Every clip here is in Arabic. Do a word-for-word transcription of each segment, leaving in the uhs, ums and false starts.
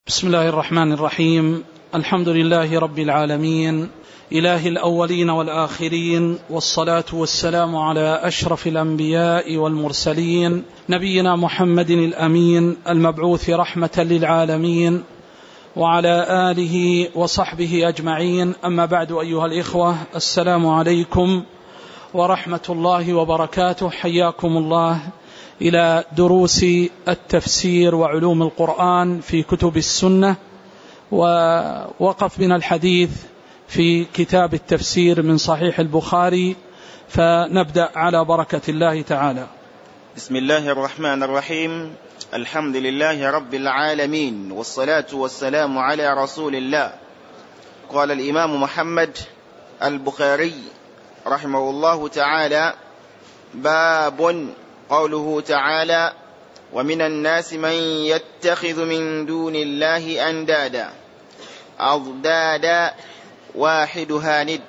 بسم الله الرحمن الرحيم. الحمد لله رب العالمين، إله الأولين والآخرين، والصلاة والسلام على أشرف الأنبياء والمرسلين، نبينا محمد الأمين المبعوث رحمة للعالمين، وعلى آله وصحبه أجمعين. أما بعد، أيها الإخوة، السلام عليكم ورحمة الله وبركاته. حياكم الله إلى دروس التفسير وعلوم القرآن في كتب السنة. ووقف بنا الحديث في كتاب التفسير من صحيح البخاري، فنبدأ على بركة الله تعالى. بسم الله الرحمن الرحيم. الحمد لله رب العالمين، والصلاة والسلام على رسول الله. قال الإمام محمد البخاري رحمه الله تعالى: باب قوله تعالى: ومن الناس من يتخذ من دون الله أندادا أضدادا واحدها ند.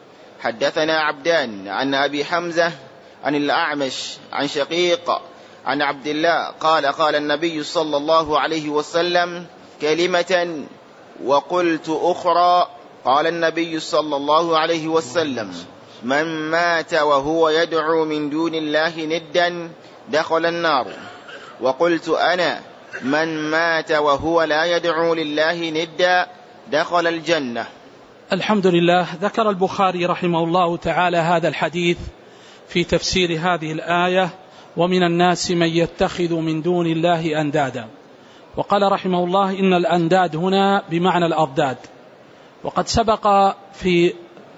حدثنا عبدان عن أبي حمزة عن الأعمش عن شقيق عن عبد الله قال: قال النبي صلى الله عليه وسلم كلمة وقلت أخرى. قال النبي صلى الله عليه وسلم: من مات وهو يدعو من دون الله ندا دخل النار. وقلت أنا: من مات وهو لا يدعو لله ندا دخل الجنة. الحمد لله. ذكر البخاري رحمه الله تعالى هذا الحديث في تفسير هذه الآية: ومن الناس من يتخذ من دون الله أندادا. وقال رحمه الله إن الأنداد هنا بمعنى الأضداد. وقد سبق في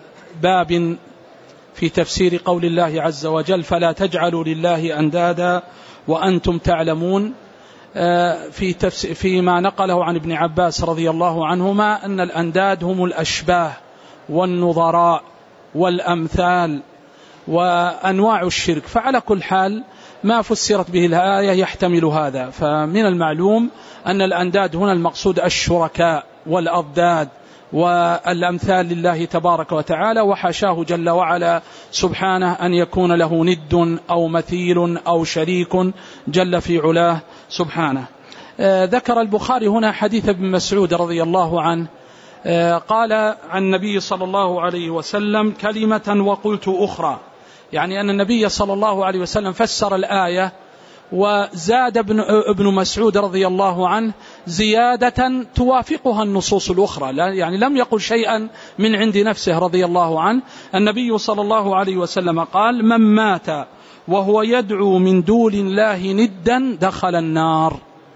باب في تفسير قول الله عز وجل: فلا تجعلوا لله أندادا وأنتم تعلمون، في فيما نقله عن ابن عباس رضي الله عنهما أن الأنداد هم الأشباه والنظراء والأمثال وأنواع الشرك. فعلى كل حال ما فسرت به الآية يحتمل هذا. فمن المعلوم أن الأنداد هنا المقصود الشركاء والأضداد والأمثال لله تبارك وتعالى، وحاشاه جل وعلا سبحانه أن يكون له ند أو مثيل أو شريك جل في علاه سبحانه. آه ذكر البخاري هنا حديث ابن مسعود رضي الله عنه، آه قال عن النبي صلى الله عليه وسلم كلمة وقلت أخرى، يعني أن النبي صلى الله عليه وسلم فسر الآية وزاد ابن, ابن مسعود رضي الله عنه زيادة توافقها النصوص الأخرى، يعني لم يقل شيئا من عند نفسه رضي الله عنه. النبي صلى الله عليه وسلم قال: من مات وهو يدعو من دون الله ندا دخل النار.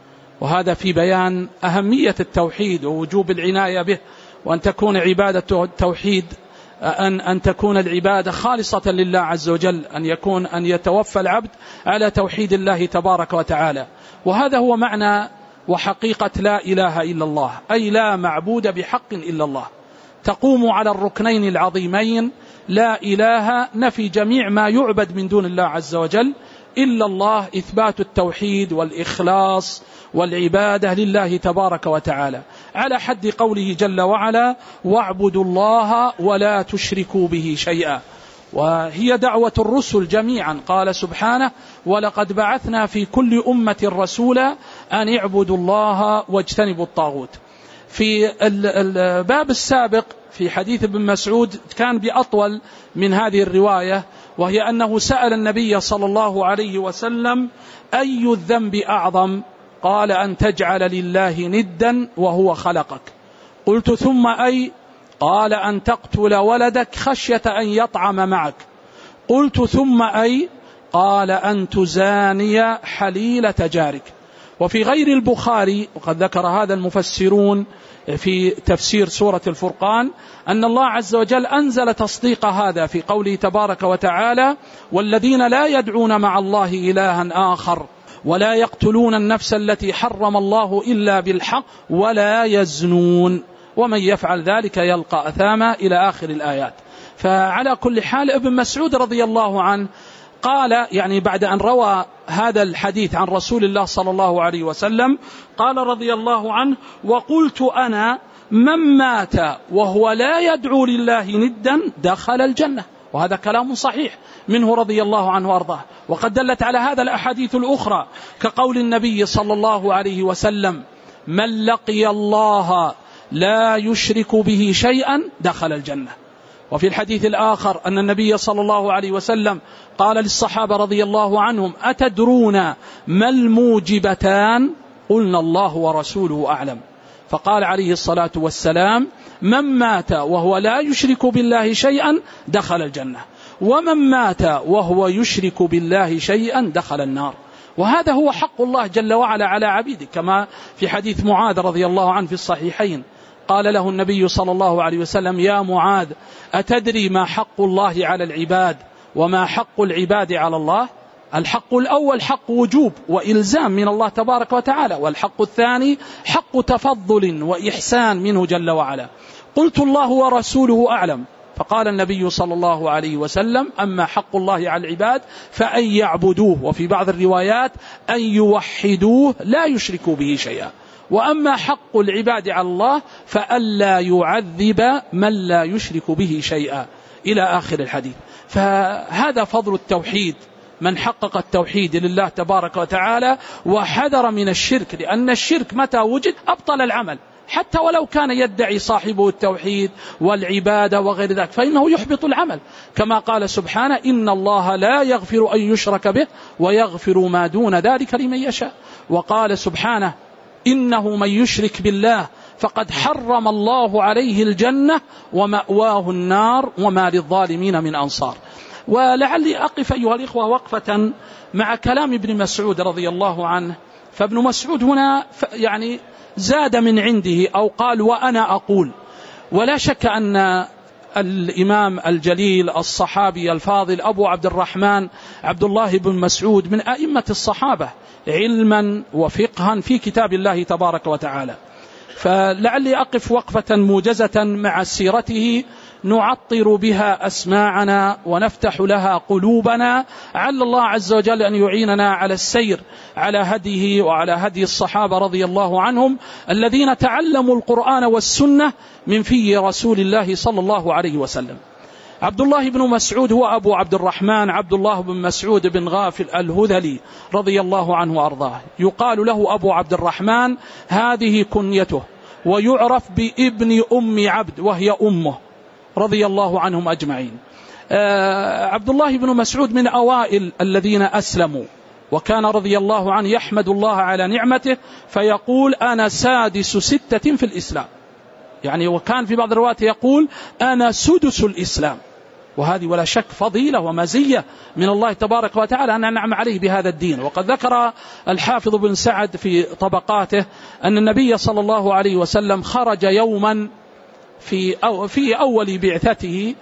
وهذا في بيان أهمية التوحيد ووجوب العناية به، وأن تكون عبادة التوحيد أن, أن تكون العبادة خالصة لله عز وجل، أن يكون أن يتوفى العبد على توحيد الله تبارك وتعالى. وهذا هو معنى وحقيقة لا إله إلا الله، أي لا معبود بحق إلا الله. تقوم على الركنين العظيمين: لا إله نفي جميع ما يعبد من دون الله عز وجل، إلا الله إثبات التوحيد والإخلاص والعبادة لله تبارك وتعالى، على حد قوله جل وعلا: واعبدوا الله ولا تشركوا به شيئا. وهي دعوة الرسل جميعا. قال سبحانه: ولقد بعثنا في كل أمة رسولا أن اعبدوا الله واجتنبوا الطاغوت. في الباب السابق في حديث ابن مسعود كان بأطول من هذه الرواية، وهي أنه سأل النبي صلى الله عليه وسلم: أي الذنب أعظم؟ قال: أن تجعل لله ندا وهو خلقك. قلت: ثم أي؟ قال: أن تقتل ولدك خشية أن يطعم معك. قلت: ثم أي؟ قال: أن تزاني حليلة جارك. وفي غير البخاري، وقد ذكر هذا المفسرون في تفسير سورة الفرقان، أن الله عز وجل أنزل تصديق هذا في قوله تبارك وتعالى: والذين لا يدعون مع الله إلها آخر ولا يقتلون النفس التي حرم الله إلا بالحق ولا يزنون ومن يفعل ذلك يلقى أثاما إلى آخر الآيات. فعلى كل حال ابن مسعود رضي الله عنه قال، يعني بعد أن روى هذا الحديث عن رسول الله صلى الله عليه وسلم، قال رضي الله عنه: وقلت أنا: من مات وهو لا يدعو لله ندا دخل الجنة. وهذا كلام صحيح منه رضي الله عنه وارضاه. وقد دلت على هذا الأحاديث الأخرى كقول النبي صلى الله عليه وسلم: من لقي الله لا يشرك به شيئا دخل الجنة. وفي الحديث الآخر أن النبي صلى الله عليه وسلم قال للصحابة رضي الله عنهم: أتدرون ما الموجبتان؟ قلنا الله ورسوله أعلم. فقال عليه الصلاة والسلام: من مات وهو لا يشرك بالله شيئا دخل الجنة، ومن مات وهو يشرك بالله شيئا دخل النار. وهذا هو حق الله جل وعلا على عبيده، كما في حديث معاذ رضي الله عنه في الصحيحين قال له النبي صلى الله عليه وسلم: يا معاذ أتدري ما حق الله على العباد وما حق العباد على الله؟ الحق الأول حق وجوب وإلزام من الله تبارك وتعالى، والحق الثاني حق تفضل وإحسان منه جل وعلا. قلت: الله ورسوله أعلم. فقال النبي صلى الله عليه وسلم: أما حق الله على العباد فأن يعبدوه، وفي بعض الروايات أن يوحدوه لا يشركوا به شيئا، وأما حق العباد على الله فألا يعذب من لا يشرك به شيئا، إلى آخر الحديث. فهذا فضل التوحيد، من حقق التوحيد لله تبارك وتعالى وحذر من الشرك، لأن الشرك متى وجد أبطل العمل، حتى ولو كان يدعي صاحبه التوحيد والعبادة وغير ذلك، فإنه يحبط العمل، كما قال سبحانه: إن الله لا يغفر أن يشرك به ويغفر ما دون ذلك لمن يشاء. وقال سبحانه: إنه من يشرك بالله فقد حرم الله عليه الجنة ومأواه النار وما للظالمين من أنصار. ولعلي أقف أيها الإخوة وقفة مع كلام ابن مسعود رضي الله عنه. فابن مسعود هنا يعني زاد من عنده أو قال: وأنا أقول. ولا شك أن الإمام الجليل الصحابي الفاضل أبو عبد الرحمن عبد الله بن مسعود من أئمة الصحابة علما وفقها في كتاب الله تبارك وتعالى. فلعلي أقف وقفة موجزة مع سيرته نعطر بها أسماعنا ونفتح لها قلوبنا، عل الله عز وجل أن يعيننا على السير على هديه وعلى هدي الصحابة رضي الله عنهم الذين تعلموا القرآن والسنة من في رسول الله صلى الله عليه وسلم. عبد الله بن مسعود هو أبو عبد الرحمن عبد الله بن مسعود بن غافل الهذلي رضي الله عنه وأرضاه. يقال له أبو عبد الرحمن، هذه كنيته، ويعرف بابن أم عبد وهي أمه رضي الله عنهم أجمعين. آه عبد الله بن مسعود من أوائل الذين أسلموا، وكان رضي الله عنه يحمد الله على نعمته فيقول: أنا سادس ستة في الإسلام، يعني وكان في بعض الروايات يقول: أنا سدس الإسلام. وهذه ولا شك فضيلة ومزية من الله تبارك وتعالى أن أنعم عليه بهذا الدين. وقد ذكر الحافظ بن سعد في طبقاته أن النبي صلى الله عليه وسلم خرج يوما في أو في أول بعثته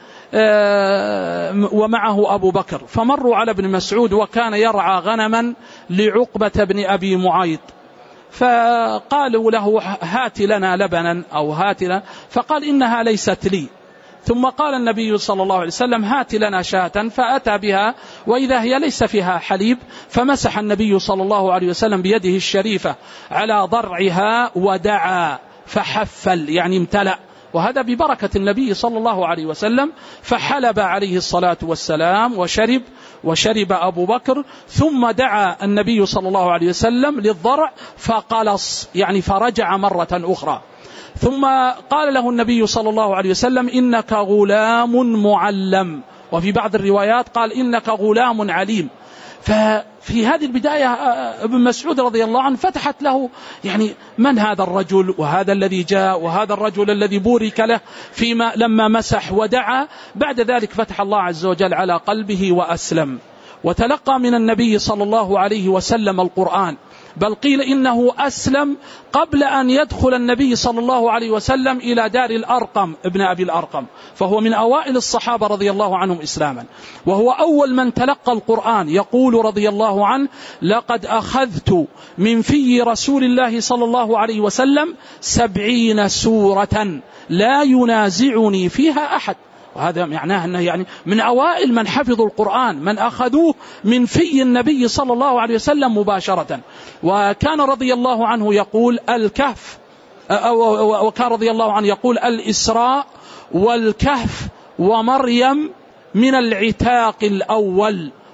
ومعه أبو بكر، فمروا على ابن مسعود وكان يرعى غنما لعقبة بن أبي معيط، فقالوا له: هات لنا لبنا أو هات لنا، فقال: إنها ليست لي. ثم قال النبي صلى الله عليه وسلم: هات لنا شاة، فأتى بها وإذا هي ليس فيها حليب، فمسح النبي صلى الله عليه وسلم بيده الشريفة على ضرعها ودعا فحفل، يعني امتلأ، وهذا ببركة النبي صلى الله عليه وسلم. فحلب عليه الصلاة والسلام وشرب وشرب أبو بكر، ثم دعا النبي صلى الله عليه وسلم للضرع فقلص، يعني فرجع مرة أخرى. ثم قال له النبي صلى الله عليه وسلم: إنك غلام معلم، وفي بعض الروايات قال: إنك غلام عليم. ففي هذه البداية ابن مسعود رضي الله عنه فتحت له يعني من هذا الرجل وهذا الذي جاء وهذا الرجل الذي بورك له فيما لما مسح ودعا. بعد ذلك فتح الله عز وجل على قلبه وأسلم، وتلقى من النبي صلى الله عليه وسلم القرآن، بل قيل إنه أسلم قبل أن يدخل النبي صلى الله عليه وسلم إلى دار الأرقم ابن أبي الأرقم، فهو من أوائل الصحابة رضي الله عنهم إسلاما، وهو أول من تلقى القرآن. يقول رضي الله عنه: لقد أخذت من في رسول الله صلى الله عليه وسلم سبعين سورة لا ينازعني فيها أحد. وهذا معناه أنه يعني من أوائل من حفظوا القرآن، من أخذوه من في النبي صلى الله عليه وسلم مباشرة. وكان رضي الله عنه يقول: الكهف، وكان رضي الله عنه يقول: الإسراء والكهف ومريم من العتاق الأول،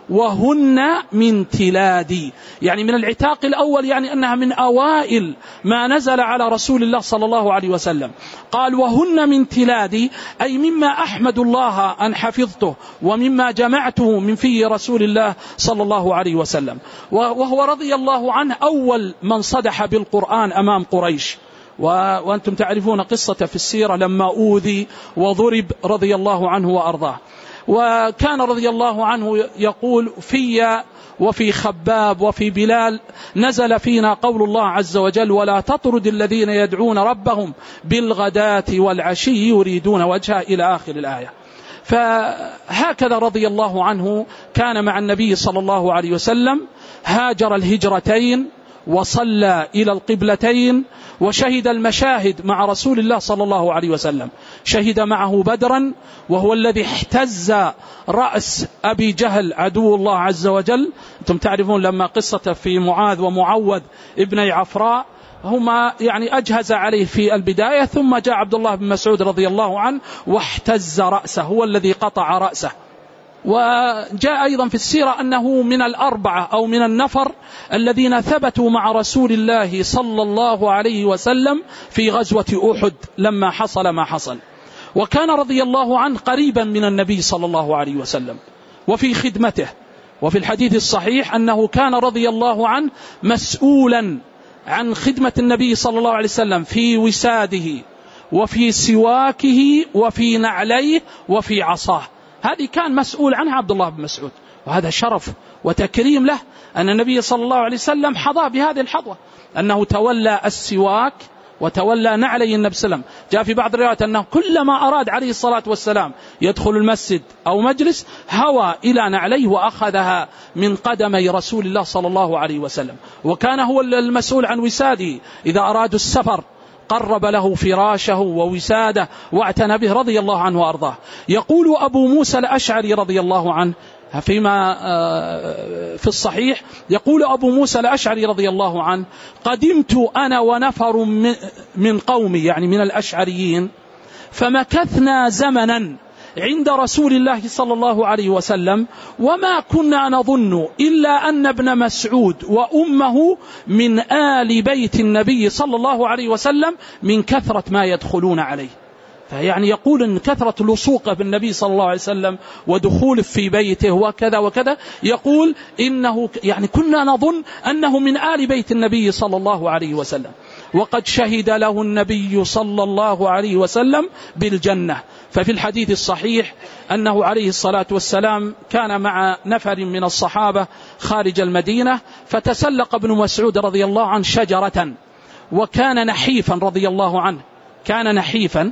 وهن من تلادي، يعني من العتاق الأول، يعني أنها من أوائل ما نزل على رسول الله صلى الله عليه وسلم. قال وهن من تلادي، أي مما أحمد الله أن حفظته ومما جمعته من في رسول الله صلى الله عليه وسلم. وهو رضي الله عنه أول من صدح بالقرآن أمام قريش، وأنتم تعرفون قصة في السيرة لما أوذي وضرب رضي الله عنه وأرضاه. وكان رضي الله عنه يقول في وفي خباب وفي بلال نزل فينا قول الله عز وجل ولا تطرد الذين يدعون ربهم بالغداة والعشي يريدون وجهه إلى آخر الآية. فهكذا رضي الله عنه كان مع النبي صلى الله عليه وسلم، هاجر الهجرتين وصلى إلى القبلتين وشهد المشاهد مع رسول الله صلى الله عليه وسلم. شهد معه بدرا وهو الذي احتز رأس أبي جهل عدو الله عز وجل. أنتم تعرفون لما قصة في معاذ ومعوذ ابني عفراء هما يعني أجهز عليه في البداية، ثم جاء عبد الله بن مسعود رضي الله عنه واحتز رأسه، هو الذي قطع رأسه. وجاء أيضا في السيرة أنه من الأربعة أو من النفر الذين ثبتوا مع رسول الله صلى الله عليه وسلم في غزوة أحد لما حصل ما حصل. وكان رضي الله عنه قريبا من النبي صلى الله عليه وسلم وفي خدمته. وفي الحديث الصحيح أنه كان رضي الله عنه مسؤولا عن خدمة النبي صلى الله عليه وسلم في وساده وفي سواكه وفي نعليه وفي عصاه. هذه كان مسؤول عنها عبد الله بن مسعود، وهذا شرف وتكريم له أن النبي صلى الله عليه وسلم حظى بهذه الحظوة، أنه تولى السواك وتولى نعلي النبي صلى الله عليه وسلم. جاء في بعض الروايات أنه كلما أراد عليه الصلاة والسلام يدخل المسجد أو مجلس هوى إلى نعليه وأخذها من قدمي رسول الله صلى الله عليه وسلم. وكان هو المسؤول عن وساده، إذا أرادوا السفر قرب له فراشه ووساده واعتنى به رضي الله عنه وأرضاه. يقول أبو موسى الأشعري رضي الله عنه فيما في الصحيح، يقول أبو موسى الأشعري رضي الله عنه قدمت أنا ونفر من قومي، يعني من الأشعريين، فمكثنا زمنا عند رسول الله صلى الله عليه وسلم، وما كنا نظن إلا أن ابن مسعود وأمه من آل بيت النبي صلى الله عليه وسلم من كثرة ما يدخلون عليه. فيعني يقول أن كثرة لصوقه بالنبي صلى الله عليه وسلم ودخوله في بيته وكذا وكذا، يقول إنه يعني كنا نظن أنه من آل بيت النبي صلى الله عليه وسلم، وقد شهد له النبي صلى الله عليه وسلم بالجنة. ففي الحديث الصحيح أنه عليه الصلاة والسلام كان مع نفر من الصحابة خارج المدينة، فتسلق ابن مسعود رضي الله عنه شجرة، وكان نحيفا رضي الله عنه، كان نحيفا،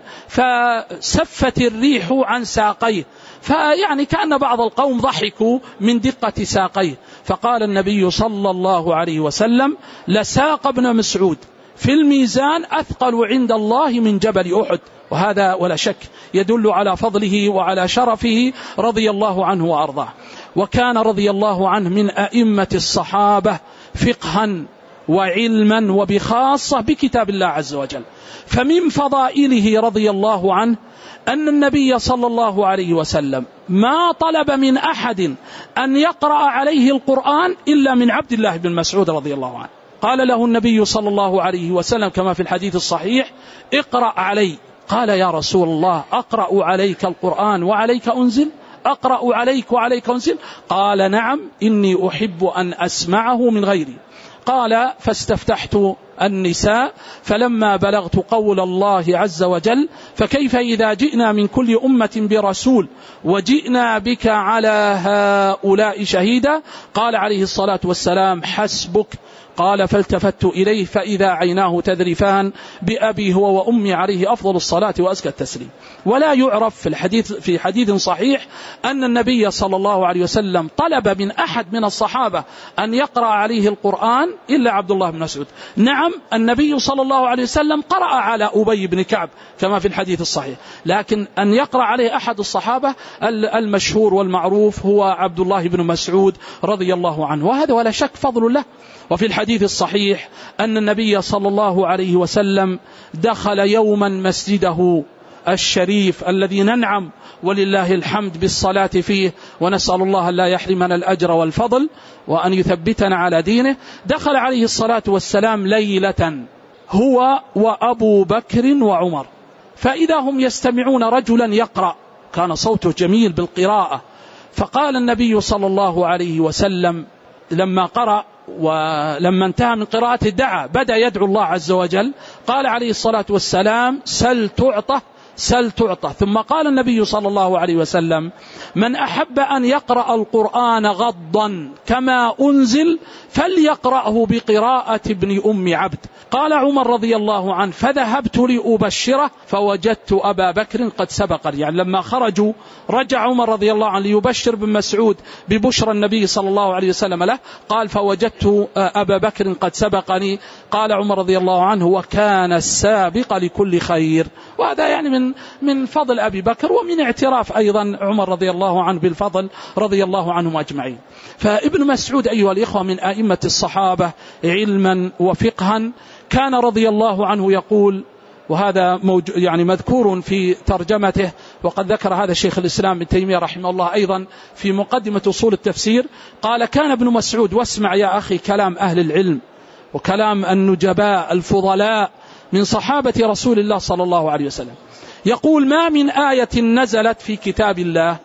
فسفت الريح عن ساقيه، فيعني كأن بعض القوم ضحكوا من دقة ساقيه. فقال النبي صلى الله عليه وسلم لساق ابن مسعود في الميزان أثقل عند الله من جبل أحد. وهذا ولا شك يدل على فضله وعلى شرفه رضي الله عنه وأرضاه. وكان رضي الله عنه من أئمة الصحابة فقها وعلما وبخاصة بكتاب الله عز وجل. فمن فضائله رضي الله عنه أن النبي صلى الله عليه وسلم ما طلب من أحد أن يقرأ عليه القرآن إلا من عبد الله بن مسعود رضي الله عنه. قال له النبي صلى الله عليه وسلم كما في الحديث الصحيح اقرأ علي. قال يا رسول الله أقرأ عليك القرآن وعليك أنزل؟ أقرأ عليك وعليك أنزل؟ قال نعم إني أحب أن أسمعه من غيري. قال فاستفتحت النساء فلما بلغت قول الله عز وجل فكيف إذا جئنا من كل أمة برسول وجئنا بك على هؤلاء شهيدا؟ قال عليه الصلاة والسلام حسبك. قال فالتفت إليه فإذا عيناه تذرفان بأبي هو وأمي عليه أفضل الصلاة وأزكى التسليم. ولا يعرف في الحديث في حديث صحيح أن النبي صلى الله عليه وسلم طلب من أحد من الصحابة أن يقرأ عليه القرآن إلا عبد الله بن مسعود. نعم النبي صلى الله عليه وسلم قرأ على أبي بن كعب كما في الحديث الصحيح، لكن أن يقرأ عليه أحد الصحابة المشهور والمعروف هو عبد الله بن مسعود رضي الله عنه، وهذا ولا شك فضل له. وفي الحديث الصحيح أن النبي صلى الله عليه وسلم دخل يوما مسجده الشريف الذي ننعم ولله الحمد بالصلاة فيه ونسأل الله لا يحرمنا الأجر والفضل وأن يثبتنا على دينه. دخل عليه الصلاة والسلام ليلة هو وأبو بكر وعمر، فإذا هم يستمعون رجلا يقرأ، كان صوته جميل بالقراءة، فقال النبي صلى الله عليه وسلم لما قرأ ولما انتهى من قراءته دعا، بدأ يدعو الله عز وجل، قال عليه الصلاة والسلام سل تعطى سل تعطى. ثم قال النبي صلى الله عليه وسلم من أحب أن يقرأ القرآن غضا كما أنزل فليقرأه بقراءة ابن أم عبد. قال عمر رضي الله عنه فذهبت لأبشره فوجدت أبا بكر قد سبقني، يعني لما خرجوا رجع عمر رضي الله عنه ليبشر بن مسعود ببشرى النبي صلى الله عليه وسلم له، قال فوجدت أبا بكر قد سبقني. قال عمر رضي الله عنه وكان السابق لكل خير. وهذا يعني من من فضل أبي بكر ومن اعتراف أيضا عمر رضي الله عنه بالفضل رضي الله عنهم أجمعين. فابن مسعود أيها الإخوة من أئمة الصحابة علما وفقها، كان رضي الله عنه يقول، وهذا يعني مذكور في ترجمته وقد ذكر هذا شيخ الإسلام ابن تيمية رحمه الله أيضا في مقدمة أصول التفسير، قال كان ابن مسعود، واسمع يا أخي كلام أهل العلم وكلام النجباء الفضلاء من صحابة رسول الله صلى الله عليه وسلم، يقول ما من آية نزلت في كتاب الله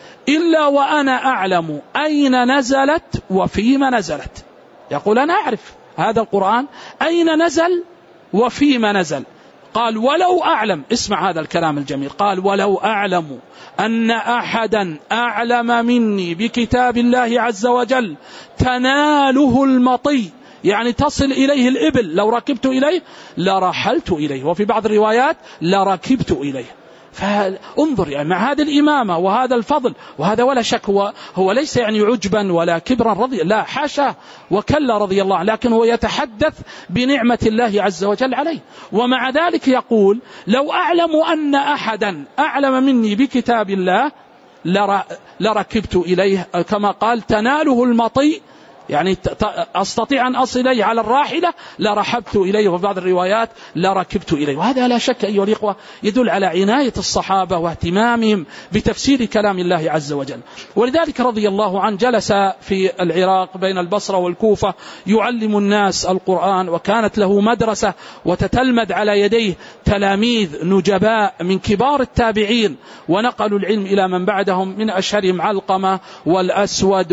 إلا وأنا أعلم أين نزلت وفيما نزلت. يقول أنا أعرف هذا القرآن أين نزل وفيما نزل. قال ولو أعلم، اسمع هذا الكلام الجميل، قال ولو أعلم أن أحدا أعلم مني بكتاب الله عز وجل تناله المطي، يعني تصل إليه الإبل، لو ركبت إليه لرحلت إليه، وفي بعض الروايات لركبت إليه. فانظر يعني مع هذا الإمامة وهذا الفضل وهذا ولا شك هو, هو ليس يعني عجبا ولا كبرا رضي لا حاشا وكلا رضي الله عنه، لكن هو يتحدث بنعمة الله عز وجل عليه. ومع ذلك يقول لو أعلم أن أحدا أعلم مني بكتاب الله لركبت إليه، كما قال تناله المطي، يعني أستطيع أن أصل إليه على الراحلة لرحبت إليه، وفي بعض الروايات لركبت إليه. وهذا لا شك أيها الإخوة يدل على عناية الصحابة واهتمامهم بتفسير كلام الله عز وجل. ولذلك رضي الله عنه جلس في العراق بين البصرة والكوفة يعلم الناس القرآن، وكانت له مدرسة وتتلمذ على يديه تلاميذ نجباء من كبار التابعين، ونقلوا العلم إلى من بعدهم من أشهرهم علقمة والأسود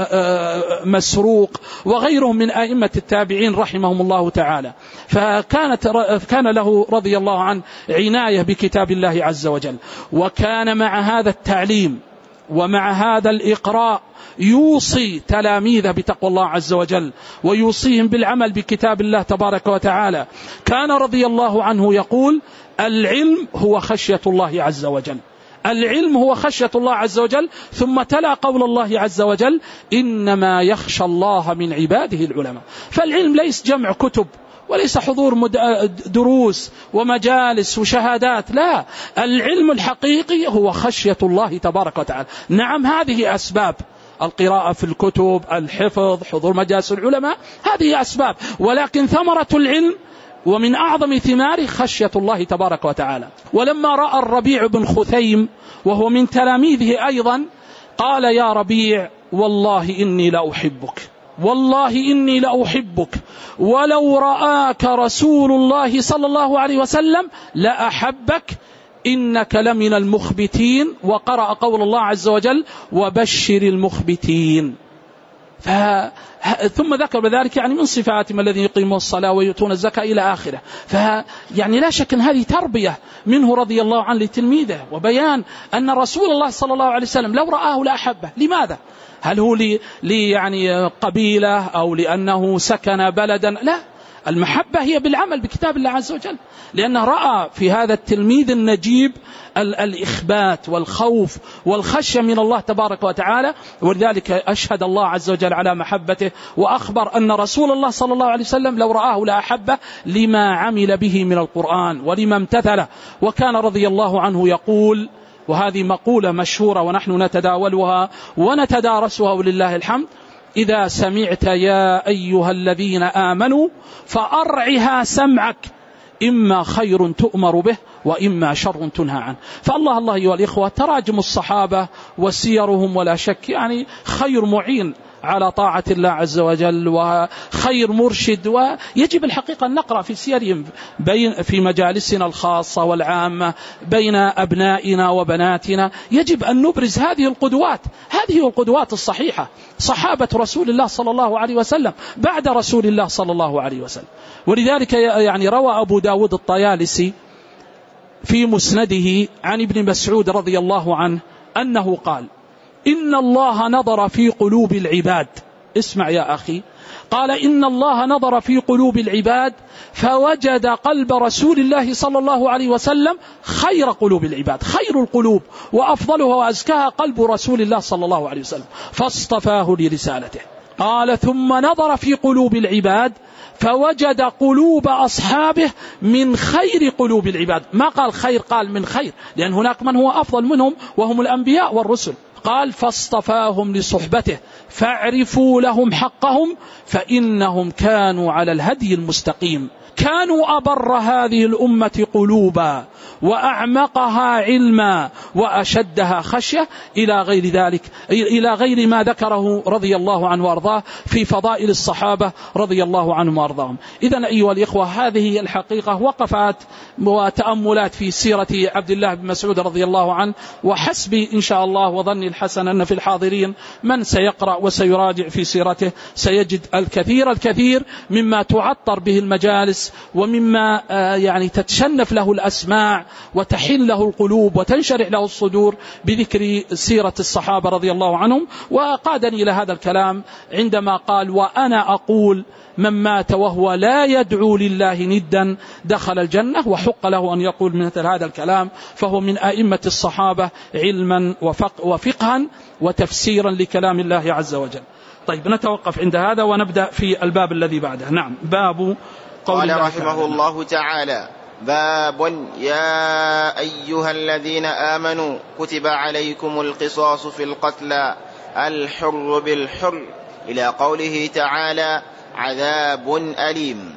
ومسروق وغيرهم من أئمة التابعين رحمهم الله تعالى. فكانت كان له رضي الله عنه عناية بكتاب الله عز وجل، وكان مع هذا التعليم ومع هذا الإقراء يوصي تلاميذه بتقوى الله عز وجل ويوصيهم بالعمل بكتاب الله تبارك وتعالى. كان رضي الله عنه يقول العلم هو خشية الله عز وجل، العلم هو خشية الله عز وجل. ثم تلا قول الله عز وجل إنما يخشى الله من عباده العلماء. فالعلم ليس جمع كتب وليس حضور دروس ومجالس وشهادات، لا، العلم الحقيقي هو خشية الله تبارك وتعالى. نعم هذه أسباب، القراءة في الكتب، الحفظ، حضور مجالس العلماء، هذه أسباب، ولكن ثمرة العلم ومن أعظم ثماره خشية الله تبارك وتعالى. ولما رأى الربيع بن خثيم وهو من تلاميذه أيضا قال يا ربيع والله إني لأحبك، والله إني لأحبك، ولو رآك رسول الله صلى الله عليه وسلم لأحبك، إنك لمن المخبتين. وقرأ قول الله عز وجل وبشر المخبتين. ف... ثم ذكر بذلك يعني من صفاتهم الذين يقيمون الصلاة ويؤتون الزكاة إلى آخره. فيعني لا شك أن هذه تربية منه رضي الله عنه لتلميذه، وبيان أن رسول الله صلى الله عليه وسلم لو رآه لأحبه. لماذا؟ هل هو لي, لي يعني قبيلة أو لأنه سكن بلدا؟ لا، المحبة هي بالعمل بكتاب الله عز وجل، لأنه رأى في هذا التلميذ النجيب الإخبات والخوف والخشية من الله تبارك وتعالى. ولذلك أشهد الله عز وجل على محبته، وأخبر أن رسول الله صلى الله عليه وسلم لو رآه لأحبه لما عمل به من القرآن ولما امتثله. وكان رضي الله عنه يقول، وهذه مقولة مشهورة ونحن نتداولها ونتدارسها ولله الحمد: إذا سمعت يا أيها الذين آمنوا فأرعها سمعك إما خير تؤمر به وإما شر تنهى عنه. فالله الله أيها الإخوة تراجم الصحابة وسيرهم ولا شك يعني خير معين على طاعة الله عز وجل وخير مرشد، ويجب الحقيقة أن نقرأ في سيرهم بين في مجالسنا الخاصة والعامة بين أبنائنا وبناتنا. يجب أن نبرز هذه القدوات، هذه القدوات الصحيحة، صحابة رسول الله صلى الله عليه وسلم بعد رسول الله صلى الله عليه وسلم. ولذلك يعني روى أبو داود الطيالسي في مسنده عن ابن مسعود رضي الله عنه أنه قال: إن الله نظر في قلوب العباد. اسمع يا أخي، قال: إن الله نظر في قلوب العباد فوجد قلب رسول الله صلى الله عليه وسلم خير قلوب العباد، خير القلوب وأفضلها وأزكاها قلب رسول الله صلى الله عليه وسلم، فاصطفاه لرسالته. قال: ثم نظر في قلوب العباد فوجد قلوب أصحابه من خير قلوب العباد. ما قال خير، قال من خير، لأن هناك من هو أفضل منهم وهم الأنبياء والرسل. قال: فاصطفاهم لصحبته فاعرفوا لهم حقهم فإنهم كانوا على الهدي المستقيم، كانوا أبر هذه الأمة قلوبا وأعمقها علما وأشدها خشية، إلى غير ذلك، إلى غير ما ذكره رضي الله عنه وأرضاه في فضائل الصحابة رضي الله عنهم وأرضاهم. إذن أيها الإخوة، هذه الحقيقة وقفات وتأملات في سيرة عبد الله بن مسعود رضي الله عنه، وحسبي إن شاء الله وظني الحسن أن في الحاضرين من سيقرأ وسيراجع في سيرته سيجد الكثير الكثير مما تعطر به المجالس ومما يعني تتشنف له الأسماع وتحل له القلوب وتنشرح له الصدور بذكر سيرة الصحابة رضي الله عنهم. وقادني إلى هذا الكلام عندما قال: وأنا أقول من مات وهو لا يدعو لله ندا دخل الجنة. وحق له أن يقول مثل هذا الكلام، فهو من أئمة الصحابة علما وفقها وتفسيرا لكلام الله عز وجل. طيب، نتوقف عند هذا ونبدأ في الباب الذي بعده. نعم، باب قول قال رحمه الله تعالى: باب يا أيها الذين آمنوا كتب عليكم القصاص في القتلى الحر بالحر إلى قوله تعالى: عذاب أليم.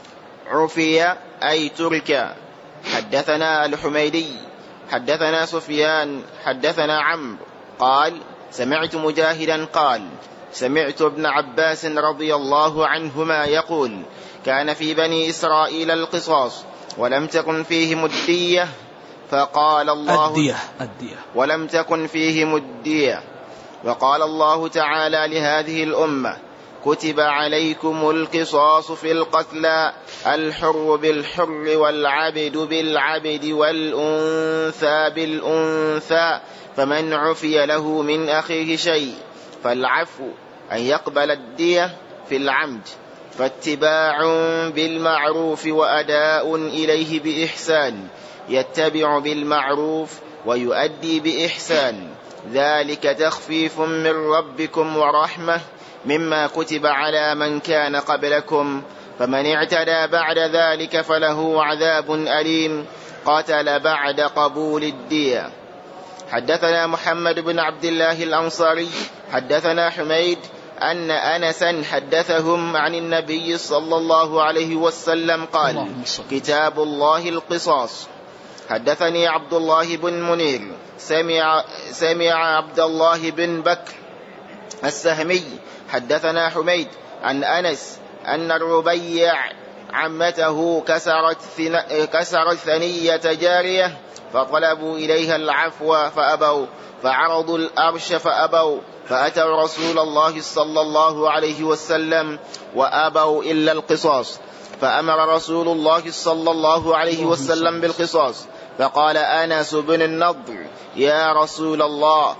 عفي أي ترك. حدثنا الحميدي حدثنا سفيان حدثنا عمرو قال: سمعت مجاهدا قال: سمعت ابن عباس رضي الله عنهما يقول: كان في بني إسرائيل القصاص ولم تكن فيهم الدية، فقال الله الدية الدية ولم تكن فيهم الدية وقال الله تعالى لهذه الأمة: كتب عليكم القصاص في القتلى الحر بالحر والعبد بالعبد والأنثى بالأنثى، فمن عفي له من أخيه شيء فالعفو أن يقبل الدية في العمد، فاتباع بالمعروف وأداء إليه بإحسان، يتبع بالمعروف ويؤدي بإحسان، ذلك تخفيف من ربكم ورحمة مما كتب على من كان قبلكم، فمن اعتدى بعد ذلك فله عذاب أليم. قتل بعد قبول الدية. حدثنا محمد بن عبد الله الأنصاري حدثنا حميد أن أنسا حدثهم عن النبي صلى الله عليه وسلم قال: كتاب الله القصاص. حدثني عبد الله بن منير سمع, سمع عبد الله بن بكر السهمي حدثنا حميد عن أنس أن الربيع عمته كسرت, كسرت ثنية جارية فطلبوا إليها العفو فأبوا، فعرضوا الأرش فأبوا، فأتوا رسول الله صلى الله عليه وسلم وأبوا إلا القصاص، فأمر رسول الله صلى الله عليه وسلم بالقصاص. فقال أنس بن النضر: يا رسول الله،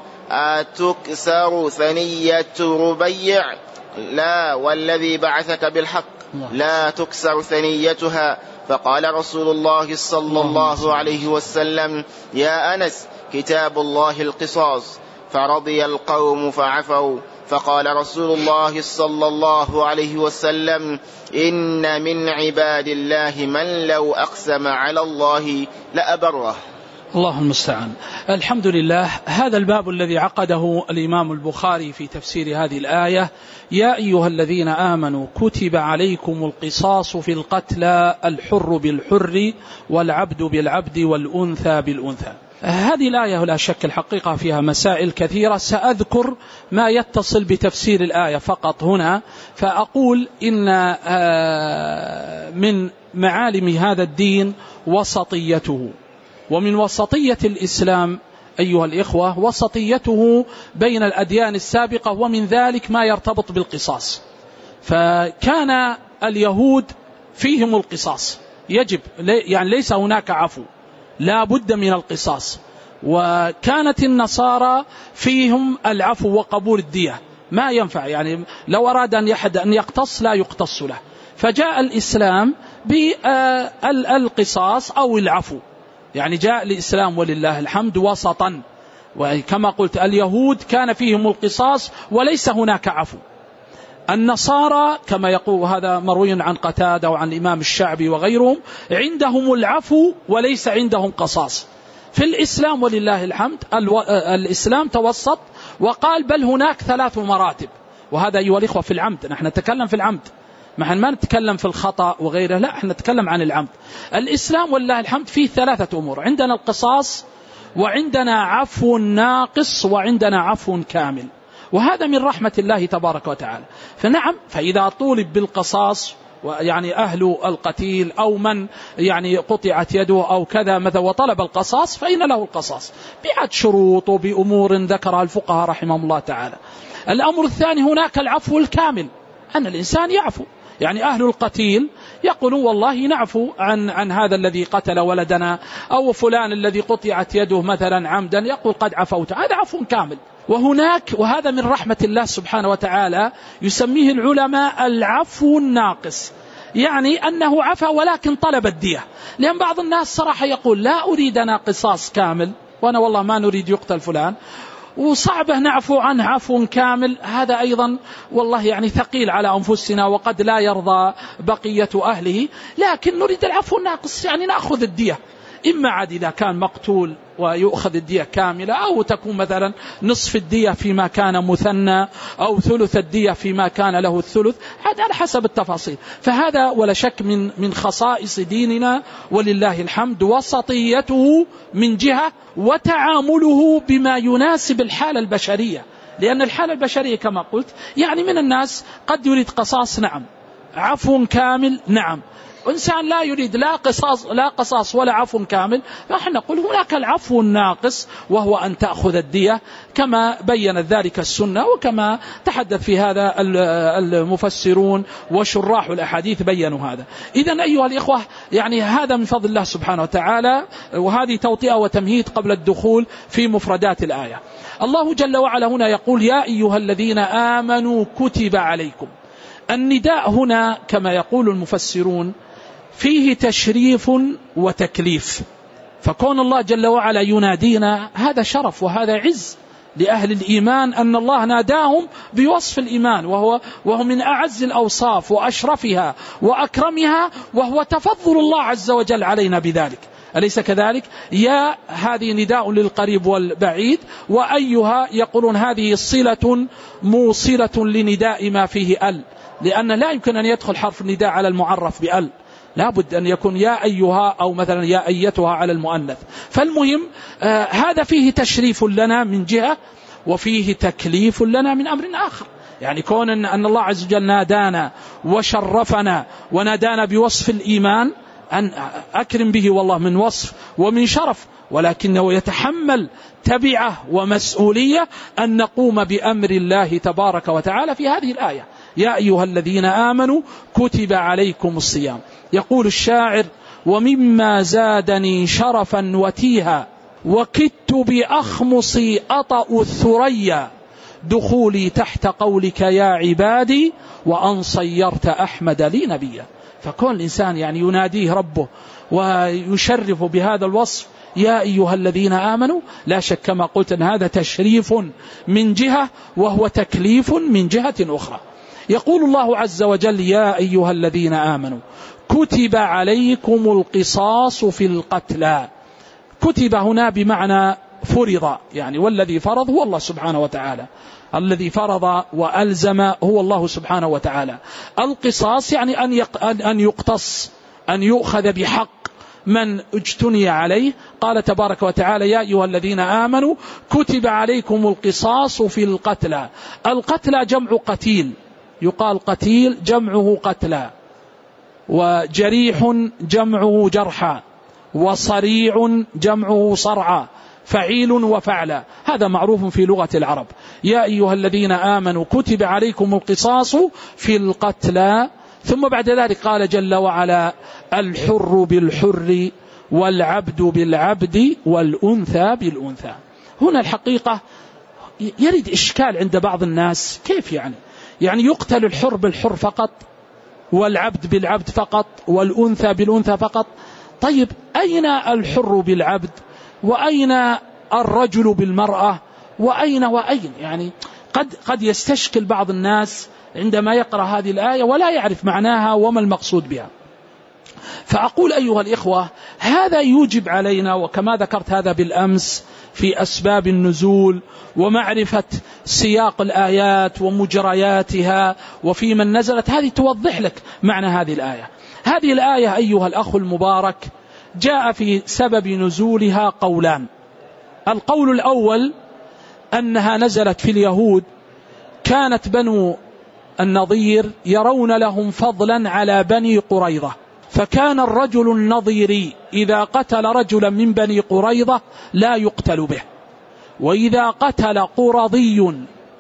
أتكسر ثنية ربيع؟ لا، والذي بعثك بالحق لا تكسر ثنيتها. فقال رسول الله صلى الله عليه وسلم: يا أنس، كتاب الله القصاص. فرضي القوم فعفوا. فقال رسول الله صلى الله عليه وسلم: إن من عباد الله من لو أقسم على الله لأبره. الله المستعان. الحمد لله. هذا الباب الذي عقده الإمام البخاري في تفسير هذه الآية: يا أيها الذين آمنوا كتب عليكم القصاص في القتلى الحر بالحر والعبد بالعبد والأنثى بالأنثى. هذه الآية لا شك الحقيقة فيها مسائل كثيرة، سأذكر ما يتصل بتفسير الآية فقط هنا، فأقول إن من معالم هذا الدين وسطيته، ومن وسطية الإسلام أيها الإخوة وسطيته بين الأديان السابقة، ومن ذلك ما يرتبط بالقصاص. فكان اليهود فيهم القصاص يجب، يعني ليس هناك عفو، لا بد من القصاص. وكانت النصارى فيهم العفو وقبول الدية، ما ينفع، يعني لو أراد أن يحد أن يقتص لا يقتص له. فجاء الإسلام بالقصاص أو العفو، يعني جاء الإسلام ولله الحمد وسطا. وكما قلت اليهود كان فيهم القصاص وليس هناك عفو. النصارى كما يقول هذا مروي عن قتادة وعن الإمام الشعبي وغيرهم عندهم العفو وليس عندهم قصاص. في الإسلام ولله الحمد الإسلام توسط وقال بل هناك ثلاث مراتب. وهذا أيها الإخوة في العمد، نحن نتكلم في العمد، ما نتكلم في الخطأ وغيره، لا احنا نتكلم عن العمد. الإسلام والله الحمد فيه ثلاثة أمور: عندنا القصاص، وعندنا عفو ناقص، وعندنا عفو كامل. وهذا من رحمة الله تبارك وتعالى. فنعم، فإذا طولب بالقصاص يعني أهل القتيل أو من يعني قطعت يده أو كذا مثلا وطلب القصاص فإن له القصاص بعد شروط وبأمور ذكرها الفقهاء رحمهم الله تعالى. الأمر الثاني هناك العفو الكامل، أن الإنسان يعفو، يعني أهل القتيل يقولون والله نعفو عن عن هذا الذي قتل ولدنا، أو فلان الذي قطعت يده مثلا عمدا يقول قد عفوت، هذا عفو كامل. وهناك، وهذا من رحمة الله سبحانه وتعالى، يسميه العلماء العفو الناقص، يعني أنه عفا ولكن طلب الدية. لأن بعض الناس صراحة يقول لا أريد أنا قصاص كامل، وأنا والله ما نريد يقتل فلان، وصعبه نعفو عنه عفو كامل. هذا أيضا والله يعني ثقيل على أنفسنا وقد لا يرضى بقية أهله، لكن نريد العفو الناقص، يعني نأخذ الدية، إما عاد إذا كان مقتول ويؤخذ الدية كاملة، أو تكون مثلا نصف الدية فيما كان مثنى، أو ثلث الدية فيما كان له الثلث، هذا على حسب التفاصيل. فهذا ولا شك من من خصائص ديننا ولله الحمد، وسطيته من جهة، وتعامله بما يناسب الحالة البشرية. لأن الحالة البشرية كما قلت يعني من الناس قد يريد قصاص، نعم، عفو كامل، نعم. إنسان لا يريد لا قصاص لا قصاص ولا عفو كامل، فنحن نقول هناك العفو الناقص، وهو أن تأخذ الدية كما بيّنت ذلك السنة، وكما تحدث في هذا المفسرون وشراح الأحاديث بيّنوا هذا. إذن أيها الإخوة يعني هذا من فضل الله سبحانه وتعالى، وهذه توطئة وتمهيد قبل الدخول في مفردات الآية. الله جل وعلا هنا يقول يا أيها الذين آمنوا كتب عليكم. النداء هنا كما يقول المفسرون فيه تشريف وتكليف، فكون الله جل وعلا ينادينا هذا شرف وهذا عز لأهل الإيمان، أن الله ناداهم بوصف الإيمان، وهو, وهو من أعز الأوصاف وأشرفها وأكرمها، وهو تفضل الله عز وجل علينا بذلك، أليس كذلك؟ يا هذه نداء للقريب والبعيد، وأيها يقولون هذه صلة موصلة لنداء ما فيه ال، لأن لا يمكن أن يدخل حرف النداء على المعرف بال، لا بد أن يكون يا أيها أو مثلا يا أيتها على المؤنث. فالمهم آه هذا فيه تشريف لنا من جهة، وفيه تكليف لنا من أمر آخر. يعني كون أن الله عز وجل نادانا وشرفنا ونادانا بوصف الإيمان، أن أكرم به والله من وصف ومن شرف، ولكنه يتحمل تبعه ومسؤولية أن نقوم بأمر الله تبارك وتعالى في هذه الآية. يا أيها الذين آمنوا كتب عليكم الصيام. يقول الشاعر ومما زادني شرفا وتيها وكدت بأخمصي أطأ الثريا دخولي تحت قولك يا عبادي وأن صيرت أحمد لي نبيا. فكون الإنسان يعني يناديه ربه ويشرف بهذا الوصف يا أيها الذين آمنوا، لا شك كما قلت أن هذا تشريف من جهة وهو تكليف من جهة أخرى. يقول الله عز وجل يا أيها الذين آمنوا كتب عليكم القصاص في القتلى. كتب هنا بمعنى فرض، يعني والذي فرض هو الله سبحانه وتعالى، الذي فرض وألزم هو الله سبحانه وتعالى. القصاص يعني أن يقتص، أن يؤخذ بحق من اجتني عليه. قال تبارك وتعالى: يا أيها الذين آمنوا كتب عليكم القصاص في القتلى. القتلى جمع قتيل، يقال قتيل جمعه قتلى، وجريح جمعه جرحى، وصريع جمعه صرعى، فعيل وفعلا، هذا معروف في لغة العرب. يا أيها الذين آمنوا كتب عليكم القصاص في القتلى. ثم بعد ذلك قال جل وعلا: الحر بالحر والعبد بالعبد والأنثى بالأنثى. هنا الحقيقة يرد إشكال عند بعض الناس، كيف يعني يعني يقتل الحر بالحر فقط، والعبد بالعبد فقط، والأنثى بالأنثى فقط؟ طيب أين الحر بالعبد، وأين الرجل بالمرأة، وأين وأين؟ يعني قد قد يستشكل بعض الناس عندما يقرأ هذه الآية ولا يعرف معناها وما المقصود بها. فأقول أيها الإخوة، هذا يوجب علينا، وكما ذكرت هذا بالأمس في أسباب النزول ومعرفة سياق الآيات ومجرياتها وفي من نزلت، هذه توضح لك معنى هذه الآية. هذه الآية أيها الأخ المبارك جاء في سبب نزولها قولان. القول الأول أنها نزلت في اليهود، كانت بنو النضير يرون لهم فضلا على بني قريظة، فكان الرجل النضيري إذا قتل رجلا من بني قريظة لا يقتل به، وإذا قتل قرظي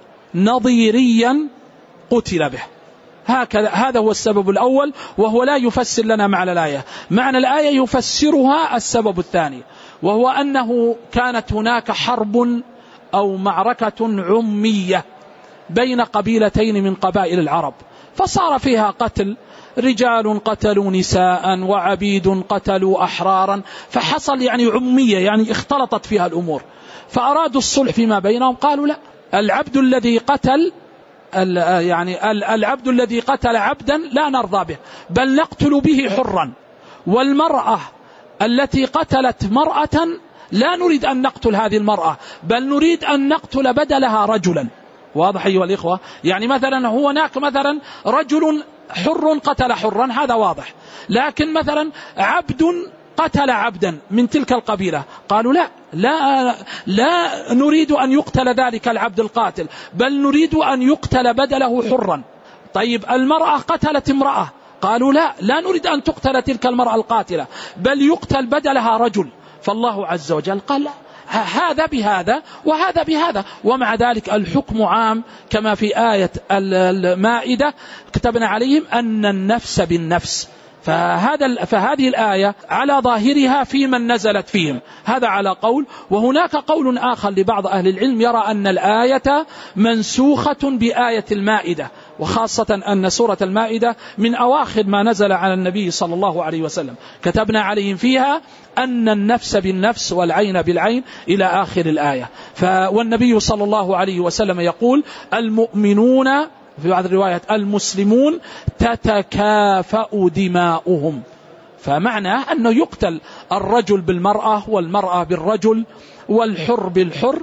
نضيريا قتل به. هكذا، هذا هو السبب الأول، وهو لا يفسر لنا معنى الآية. معنى الآية يفسرها السبب الثاني، وهو أنه كانت هناك حرب أو معركة عمية بين قبيلتين من قبائل العرب، فصار فيها قتل، رجال قتلوا نساء وعبيد قتلوا أحرارا، فحصل يعني عمية، يعني اختلطت فيها الأمور. فأرادوا الصلح فيما بينهم، قالوا لا، العبد الذي قتل يعني العبد الذي قتل عبدا لا نرضى به، بل نقتل به حرا، والمرأة التي قتلت مرأة لا نريد أن نقتل هذه المرأة، بل نريد أن نقتل بدلها رجلا. واضح أيها الإخوة؟ يعني مثلا هو هناك مثلا رجل حر قتل حرا، هذا واضح، لكن مثلا عبد قتل عبدا من تلك القبيلة، قالوا لا لا لا نريد أن يقتل ذلك العبد القاتل، بل نريد أن يقتل بدله حرا. طيب المرأة قتلت امرأة، قالوا لا لا نريد أن تقتل تلك المرأة القاتلة، بل يقتل بدلها رجل. فالله عز وجل قال لا، هذا بهذا وهذا بهذا، ومع ذلك الحكم عام، كما في آية المائدة: كتبنا عليهم أن النفس بالنفس. فهذا فهذه الآية على ظاهرها في من نزلت فيهم، هذا على قول. وهناك قول آخر لبعض أهل العلم يرى أن الآية منسوخة بآية المائدة، وخاصة أن سورة المائدة من أواخر ما نزل على النبي صلى الله عليه وسلم، كتبنا عليهم فيها أن النفس بالنفس والعين بالعين إلى آخر الآية. والنبي صلى الله عليه وسلم يقول: المؤمنون، في بعض الروايات المسلمون، تتكافأ دماؤهم. فمعناه أنه يقتل الرجل بالمرأة، والمرأة بالرجل، والحر بالحر،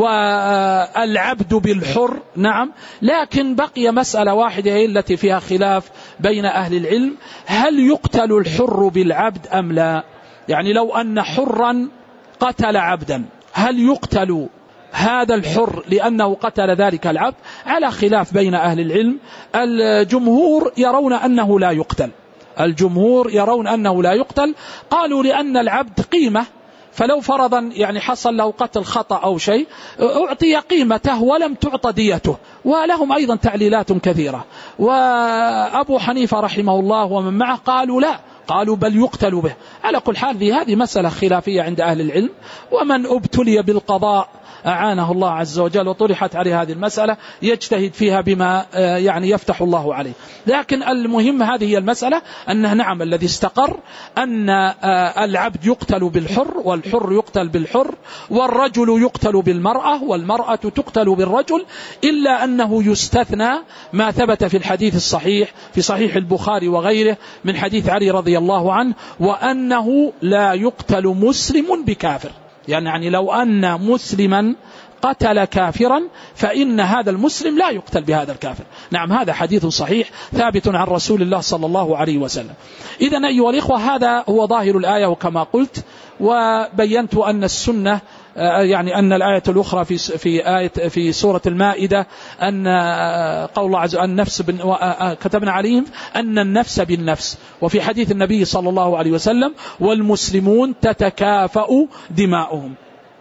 والعبد بالحر. نعم، لكن بقي مسألة واحدة التي فيها خلاف بين أهل العلم: هل يقتل الحر بالعبد أم لا؟ يعني لو أن حرا قتل عبدا، هل يقتل هذا الحر لأنه قتل ذلك العبد؟ على خلاف بين أهل العلم. الجمهور يرون أنه لا يقتل، الجمهور يرون أنه لا يقتل، قالوا لأن العبد قيمة، فلو فرضا يعني حصل له قتل خطأ أو شيء أعطي قيمته ولم تعطى ديته. ولهم أيضا تعليلات كثيرة. وأبو حنيفة رحمه الله ومن معه قالوا لا، قالوا بل يقتل به. على كل حال هذه مسألة خلافية عند أهل العلم، ومن ابتلي بالقضاء أعانه الله عز وجل وطرحت عليه هذه المسألة يجتهد فيها بما يعني يفتح الله عليه. لكن المهم هذه هي المسألة، أنه نعم الذي استقر أن العبد يقتل بالحر، والحر يقتل بالحر، والرجل يقتل بالمرأة، والمرأة تقتل بالرجل، إلا أنه يستثنى ما ثبت في الحديث الصحيح في صحيح البخاري وغيره من حديث علي رضي رضي الله عنه وأنه لا يقتل مسلم بكافر، يعني, يعني لو أن مسلما قتل كافرا فإن هذا المسلم لا يقتل بهذا الكافر. نعم، هذا حديث صحيح ثابت عن رسول الله صلى الله عليه وسلم. إذن أيها الإخوة هذا هو ظاهر الآية، وكما قلت وبينت أن السنة يعني أن الآية الأخرى في في آية في سورة المائدة أن قول الله عز وجل النفس كتبنا عليهم أن النفس بالنفس، وفي حديث النبي صلى الله عليه وسلم والمسلمون تتكافأ دماؤهم.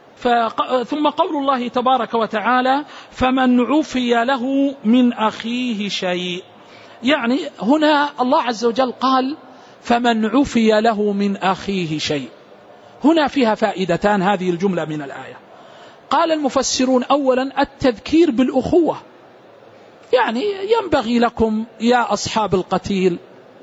ثم قول الله تبارك وتعالى فمن عفي له من أخيه شيء، يعني هنا الله عز وجل قال فمن عفي له من أخيه شيء. هنا فيها فائدتان هذه الجملة من الآية. قال المفسرون أولا التذكير بالأخوة، يعني ينبغي لكم يا أصحاب القتيل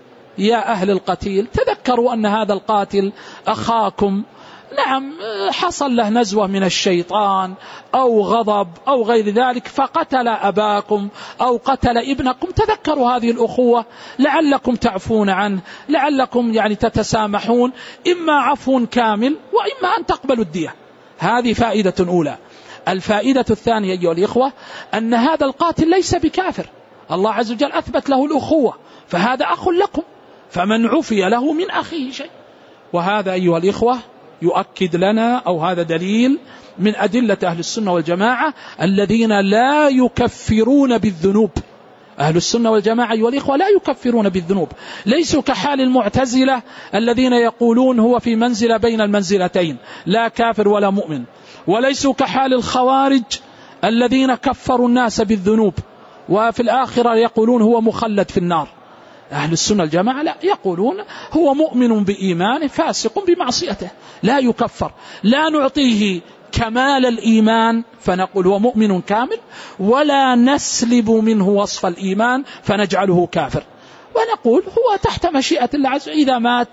يا أهل القتيل تذكروا أن هذا القاتل أخاكم، نعم حصل له نزوة من الشيطان أو غضب أو غير ذلك فقتل أباكم أو قتل ابنكم، تذكروا هذه الأخوة لعلكم تعفون عنه، لعلكم يعني تتسامحون، إما عفو كامل وإما أن تقبلوا الدية. هذه فائدة أولى. الفائدة الثانية أيها الإخوة أن هذا القاتل ليس بكافر، الله عز وجل أثبت له الأخوة، فهذا أخ لكم، فمن عفي له من أخيه شيء. وهذا أيها الإخوة يؤكد لنا أو هذا دليل من أدلة أهل السنة والجماعة الذين لا يكفرون بالذنوب. أهل السنة والجماعة أيها الإخوة لا يكفرون بالذنوب، ليسوا كحال المعتزلة الذين يقولون هو في منزلة بين المنزلتين لا كافر ولا مؤمن، وليسوا كحال الخوارج الذين كفروا الناس بالذنوب وفي الآخرة يقولون هو مخلد في النار. أهل السنة الجماعة لا، يقولون هو مؤمن بإيمانه فاسق بمعصيته لا يكفر، لا نعطيه كمال الإيمان فنقول هو مؤمن كامل، ولا نسلب منه وصف الإيمان فنجعله كافر، ونقول هو تحت مشيئة الله عز وجل إذا مات،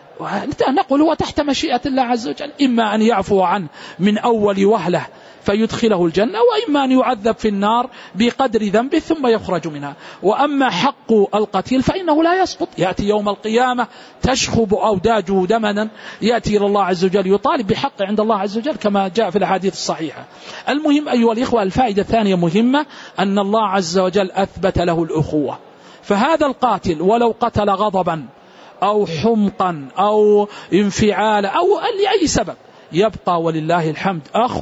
نقول هو تحت مشيئة الله عز وجل، إما أن يعفو عنه من أول وهلة فيدخله الجنة، وإما أن يعذب في النار بقدر ذنبه ثم يخرج منها. وأما حق القتيل فإنه لا يسقط، يأتي يوم القيامة تشخب أوداجه دمنا، يأتي إلى الله عز وجل يطالب بحق عند الله عز وجل كما جاء في الحديث الصحيحة. المهم أيها الإخوة الفائدة الثانية مهمة، أن الله عز وجل أثبت له الأخوة، فهذا القاتل ولو قتل غضبا أو حمقا أو انفعالا أو لأي سبب يبقى ولله الحمد أخ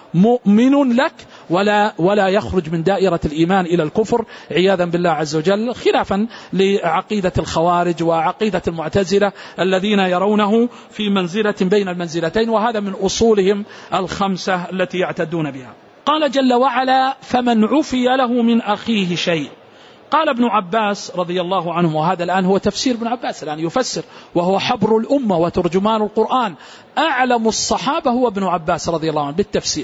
مؤمن لك، ولا ولا يخرج من دائرة الإيمان إلى الكفر عياذا بالله عز وجل، خلافا لعقيدة الخوارج وعقيدة المعتزلة الذين يرونه في منزلة بين المنزلتين، وهذا من أصولهم الخمسة التي يعتدون بها. قال جل وعلا فمن عفي له من أخيه شيء. قال ابن عباس رضي الله عنه، وهذا الآن هو تفسير ابن عباس الآن يفسر، وهو حبر الأمة وترجمان القرآن، أعلم الصحابة هو ابن عباس رضي الله عنه بالتفسير،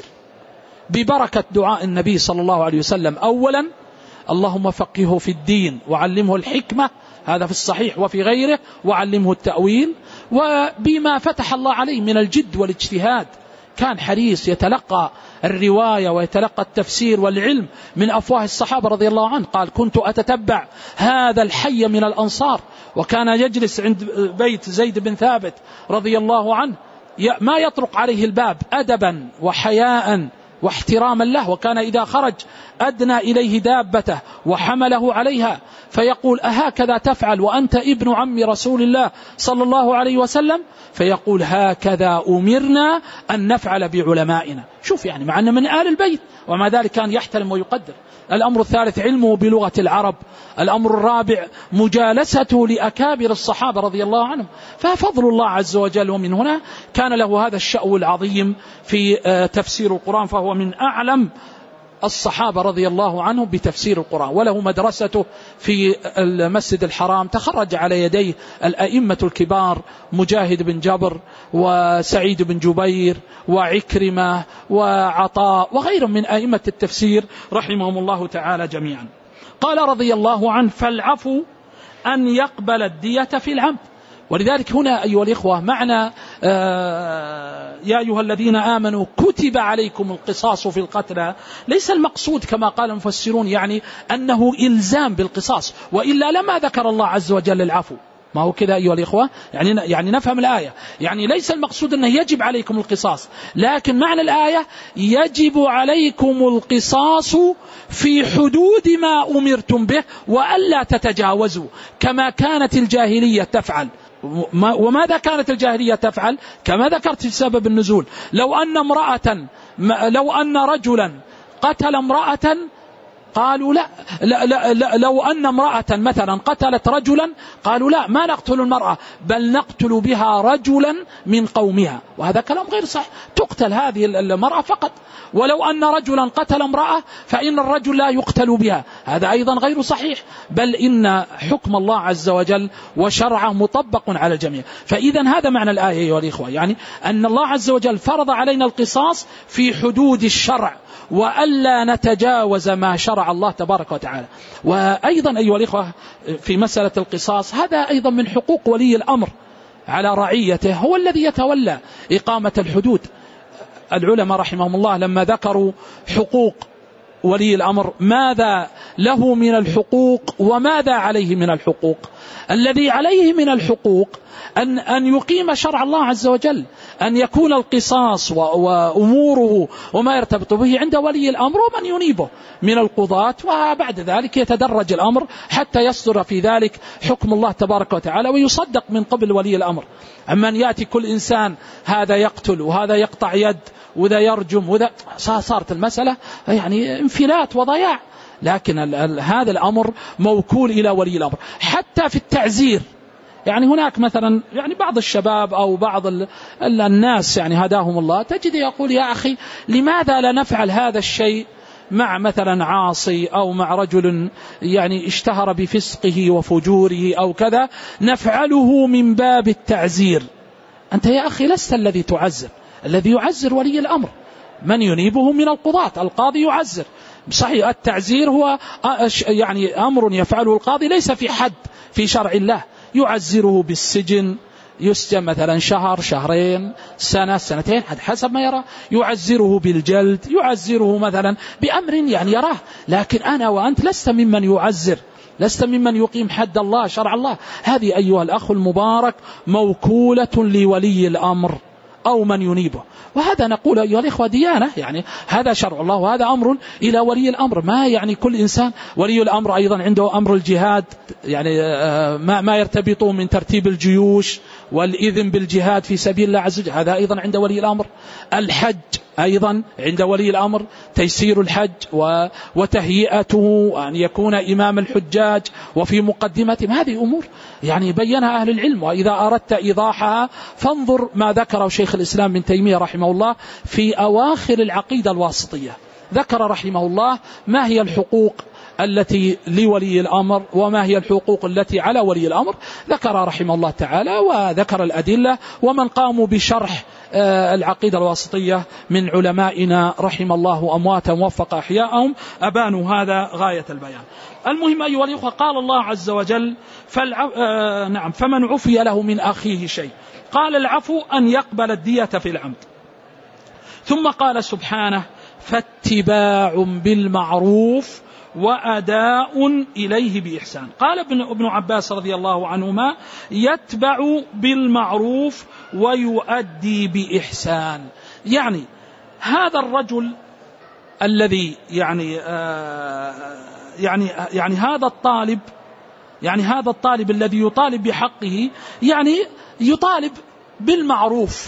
ببركة دعاء النبي صلى الله عليه وسلم أولا اللهم فقهه في الدين وعلمه الحكمة، هذا في الصحيح وفي غيره، وعلمه التأويل، وبما فتح الله عليه من الجد والاجتهاد، كان حريص يتلقى الرواية ويتلقى التفسير والعلم من أفواه الصحابة رضي الله عنه. قال كنت أتتبع هذا الحي من الأنصار، وكان يجلس عند بيت زيد بن ثابت رضي الله عنه ما يطرق عليه الباب أدبا وحياء واحتراما له، وكان إذا خرج أدنى إليه دابته وحمله عليها فيقول أهكذا تفعل وأنت ابن عم رسول الله صلى الله عليه وسلم؟ فيقول هكذا أمرنا أن نفعل بعلمائنا. شوف يعني مع أن من آل البيت ومع ذلك كان يحترم ويقدر. الأمر الثالث علمه بلغة العرب. الأمر الرابع مجالسته لأكابر الصحابة رضي الله عنهم، ففضل الله عز وجل. ومن هنا كان له هذا الشأو العظيم في تفسير القرآن، فهو من أعلم الصحابة رضي الله عنهم بتفسير القرآن، وله مدرسته في المسجد الحرام تخرج على يديه الأئمة الكبار مجاهد بن جبر وسعيد بن جبير وعكرمة وعطاء وغيرهم من أئمة التفسير رحمهم الله تعالى جميعا. قال رضي الله عنه فالعفو أن يقبل الدية في العمد. ولذلك هنا أيها الإخوة معنى آه يا أيها الذين آمنوا كتب عليكم القصاص في القتلى، ليس المقصود كما قال المفسرون يعني أنه إلزام بالقصاص، وإلا لما ذكر الله عز وجل العفو. ما هو كذا أيها الإخوة؟ يعني يعني نفهم الآية، يعني ليس المقصود أنه يجب عليكم القصاص، لكن معنى الآية يجب عليكم القصاص في حدود ما أمرتم به وألا تتجاوزوا، كما كانت الجاهلية تفعل. وماذا كانت الجاهلية تفعل؟ كما ذكرت في سبب النزول، لو أن امرأة لو أن رجلا قتل امرأة قالوا لا, لا, لا, لا لو أن امرأة مثلا قتلت رجلا قالوا لا ما نقتل المرأة بل نقتل بها رجلا من قومها، وهذا كلام غير صح، تقتل هذه المرأة فقط. ولو أن رجلا قتل امرأة فإن الرجل لا يقتل بها، هذا أيضا غير صحيح، بل إن حكم الله عز وجل وشرعه مطبق على الجميع. فإذا هذا معنى الآية أيها الإخوة، يعني أن الله عز وجل فرض علينا القصاص في حدود الشرع وألا نتجاوز ما شرع الله تبارك وتعالى. وأيضا أيها الإخوة في مسألة القصاص هذا أيضا من حقوق ولي الأمر على رعيته، هو الذي يتولى إقامة الحدود. العلماء رحمهم الله لما ذكروا حقوق ولي الأمر ماذا له من الحقوق وماذا عليه من الحقوق، الذي عليه من الحقوق أن, أن يقيم شرع الله عز وجل، أن يكون القصاص وأموره وما يرتبط به عند ولي الأمر ومن ينيبه من القضاة، وبعد ذلك يتدرج الأمر حتى يصدر في ذلك حكم الله تبارك وتعالى ويصدق من قبل ولي الأمر. أما أن يأتي كل إنسان هذا يقتل وهذا يقطع يد وذا يرجم وذا، صارت المسألة يعني انفلات وضياع. لكن ال ال هذا الأمر موكول إلى ولي الأمر. حتى في التعزير، يعني هناك مثلا يعني بعض الشباب أو بعض ال ال الناس يعني هداهم الله، تجد يقول يا أخي لماذا لا نفعل هذا الشيء مع مثلا عاصي أو مع رجل يعني اشتهر بفسقه وفجوره أو كذا، نفعله من باب التعزير. أنت يا أخي لست الذي تعزر، الذي يعزر ولي الأمر من ينيبه من القضاة، القاضي يعزر. صحيح التعزير هو يعني أمر يفعله القاضي ليس في حد في شرع الله، يعزره بالسجن، يسجن مثلا شهر شهرين سنة سنتين حسب ما يرى، يعزره بالجلد، يعزره مثلا بأمر يعني يراه. لكن أنا وأنت لست ممن يعزر، لست ممن يقيم حد الله شرع الله. هذه أيها الأخ المبارك موكولة لولي الأمر أو من ينيبه. وهذا نقول أيها الإخوة ديانة، يعني هذا شرع الله وهذا أمر إلى ولي الأمر. ما يعني كل إنسان ولي الأمر أيضا عنده أمر الجهاد، يعني ما ما يرتبطه من ترتيب الجيوش والإذن بالجهاد في سبيل الله عز وجل، هذا أيضا عند ولي الأمر. الحج أيضا عند ولي الأمر، تيسير الحج وتهيئته، أن يكون إمام الحجاج وفي مقدمتهم، هذه أمور يعني بينها أهل العلم. وإذا أردت إيضاحها فانظر ما ذكره شيخ الإسلام ابن تيمية رحمه الله في أواخر العقيدة الواسطية، ذكر رحمه الله ما هي الحقوق التي لولي الأمر وما هي الحقوق التي على ولي الأمر، ذكر رحمه الله تعالى وذكر الأدلة. ومن قاموا بشرح العقيدة الواسطية من علمائنا رحم الله أمواتا ووفق أحياءهم أبانوا هذا غاية البيان. المهم أيها الأخوة، قال الله عز وجل فالع... آه نعم فمن عفي له من أخيه شيء، قال العفو أن يقبل الدية في العمد. ثم قال سبحانه فاتباع بالمعروف وأداء إليه بإحسان. قال ابن, ابن عباس رضي الله عنهما يتبع بالمعروف ويؤدي بإحسان، يعني هذا الرجل الذي يعني آه يعني يعني هذا الطالب يعني هذا الطالب الذي يطالب بحقه، يعني يطالب بالمعروف،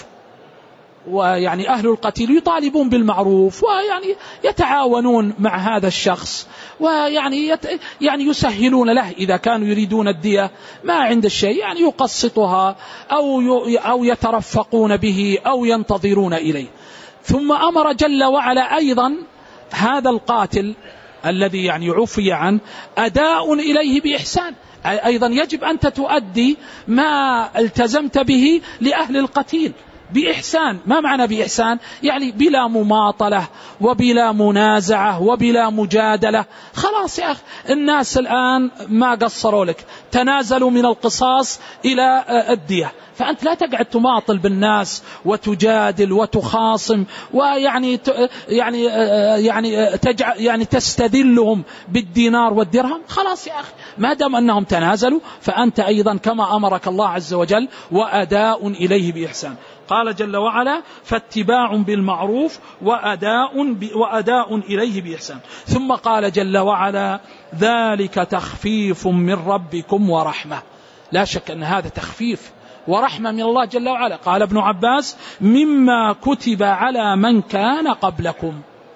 ويعني أهل القتيل يطالبون بالمعروف ويعني يتعاونون مع هذا الشخص، ويعني يت يعني يسهلون له إذا كانوا يريدون الدية ما عند الشيء، يعني يقسطها أو أو يترفقون به أو ينتظرون إليه. ثم أمر جل وعلا أيضا هذا القاتل الذي يعني عفي عنه أداء إليه بإحسان، أيضا يجب أن تؤدي ما التزمت به لأهل القتيل بإحسان. ما معنى بإحسان؟ يعني بلا مماطلة وبلا منازعة وبلا مجادلة. خلاص يا أخي الناس الآن ما قصروا لك، تنازلوا من القصاص إلى الدية، فأنت لا تقعد تماطل بالناس وتجادل وتخاصم ويعني يعني يعني تجعل يعني تستدلهم بالدينار والدرهم. خلاص يا أخي، ما دام أنهم تنازلوا فأنت أيضا كما أمرك الله عز وجل وأداء إليه بإحسان. قال جل وعلا: فاتباع بالمعروف وأداء, وأداء إليه بإحسان. ثم قال جل وعلا: ذلك تخفيف من ربكم ورحمة. لا شك أن هذا تخفيف ورحمة من الله جل وعلا. قال ابن عباس: مما كتب على من كان قبلكم،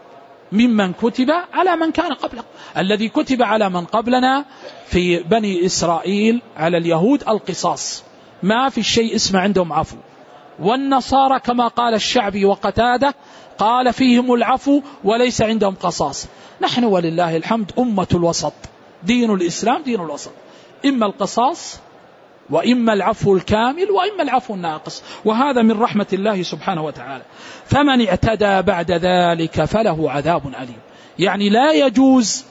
ممن كتب على من كان قبلكم. الذي كتب على من قبلنا في بني إسرائيل على اليهود القصاص، ما في شيء اسمه عندهم عفو. والنصارى كما قال الشعبي وقتاده قال فيهم العفو وليس عندهم قصاص. نحن ولله الحمد أمة الوسط، دين الإسلام دين الوسط، إما القصاص وإما العفو الكامل وإما العفو الناقص، وهذا من رحمة الله سبحانه وتعالى. فمن اعتدى بعد ذلك فله عذاب أليم. يعني لا يجوز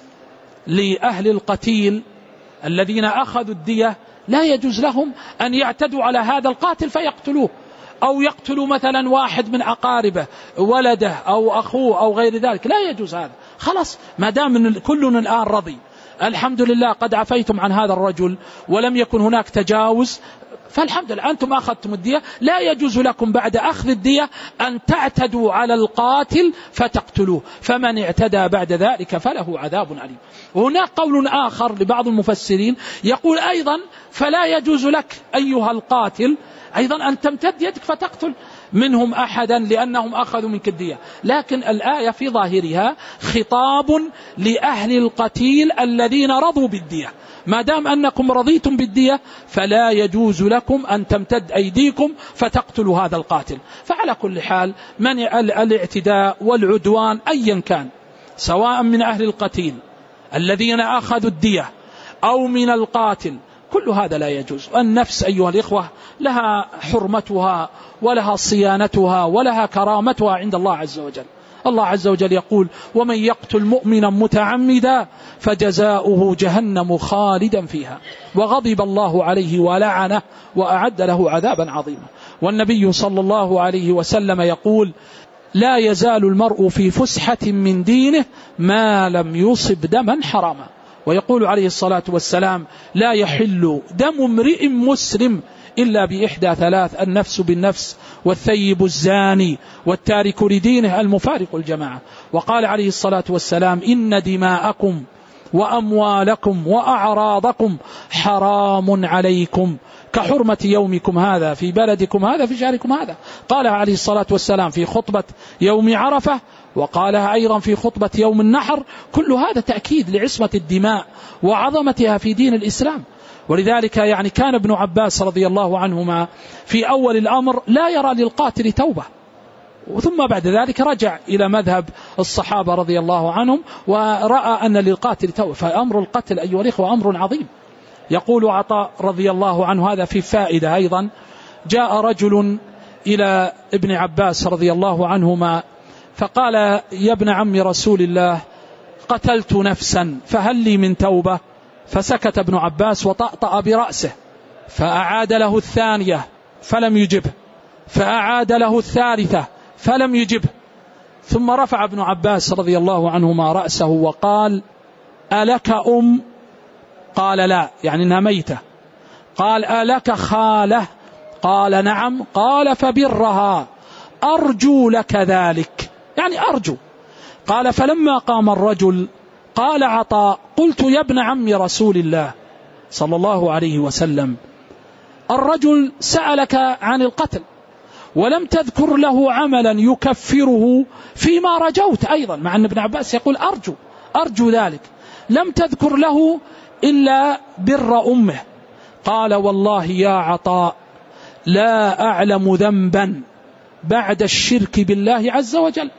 لأهل القتيل الذين أخذوا الدية، لا يجوز لهم أن يعتدوا على هذا القاتل فيقتلوه، أو يقتلوا مثلا واحد من أقاربه، ولده أو أخوه أو غير ذلك، لا يجوز هذا. خلاص، ما دام كلنا الآن رضي، الحمد لله قد عفيتم عن هذا الرجل ولم يكن هناك تجاوز، فالحمد لله أنتم أخذتم الدية، لا يجوز لكم بعد أخذ الدية أن تعتدوا على القاتل فتقتلوه. فمن اعتدى بعد ذلك فله عذاب أليم. وهناك قول آخر لبعض المفسرين يقول أيضا: فلا يجوز لك أيها القاتل أيضا أن تمتد يدك فتقتل منهم أحدا لأنهم أخذوا منك الدية. لكن الآية في ظاهرها خطاب لأهل القتيل الذين رضوا بالدية. ما دام أنكم رضيتم بالدية فلا يجوز لكم أن تمتد أيديكم فتقتلوا هذا القاتل. فعلى كل حال من الاعتداء والعدوان أيا كان، سواء من أهل القتيل الذين أخذوا الدية أو من القاتل، كل هذا لا يجوز. النفس أيها الإخوة لها حرمتها ولها صيانتها ولها كرامتها عند الله عز وجل. الله عز وجل يقول: ومن يقتل مؤمنا متعمدا فجزاؤه جهنم خالدا فيها وغضب الله عليه ولعنه وأعد له عذابا عظيما. والنبي صلى الله عليه وسلم يقول: لا يزال المرء في فسحة من دينه ما لم يصب دما حراما. ويقول عليه الصلاة والسلام: لا يحل دم امرئ مسلم إلا بإحدى ثلاث: النفس بالنفس، والثيب الزاني، والتارك لدينه، المفارق الجماعة. وقال عليه الصلاة والسلام: إن دماءكم وأموالكم وأعراضكم حرام عليكم كحرمة يومكم هذا في بلدكم هذا في شهركم هذا. قالها عليه الصلاة والسلام في خطبة يوم عرفة، وقالها أيضا في خطبة يوم النحر. كل هذا تأكيد لعصمة الدماء وعظمتها في دين الإسلام. ولذلك يعني كان ابن عباس رضي الله عنهما في أول الأمر لا يرى للقاتل توبة، ثم بعد ذلك رجع إلى مذهب الصحابة رضي الله عنهم ورأى أن للقاتل توبة. فأمر القتل أيها الإخوة أمر عظيم. يقول عطاء رضي الله عنه، هذا في فائدة أيضا: جاء رجل إلى ابن عباس رضي الله عنهما فقال: يا ابن عم رسول الله، قتلت نفسا فهل لي من توبة؟ فسكت ابن عباس وطأطأ برأسه، فأعاد له الثانية فلم يجبه، فأعاد له الثالثة فلم يجبه، ثم رفع ابن عباس رضي الله عنهما رأسه وقال: ألك أم؟ قال: لا، يعني إنها ميتة. قال: ألك خالة؟ قال: نعم. قال: فبرها، أرجو لك ذلك، يعني أرجو. قال: فلما قام الرجل قال عطاء: قلت يا ابن عم رسول الله صلى الله عليه وسلم، الرجل سألك عن القتل ولم تذكر له عملا يكفره فيما رجوت أيضا، مع أن ابن عباس يقول أرجو أرجو ذلك، لم تذكر له إلا بر أمه. قال: والله يا عطاء لا أعلم ذنبا بعد الشرك بالله عز وجل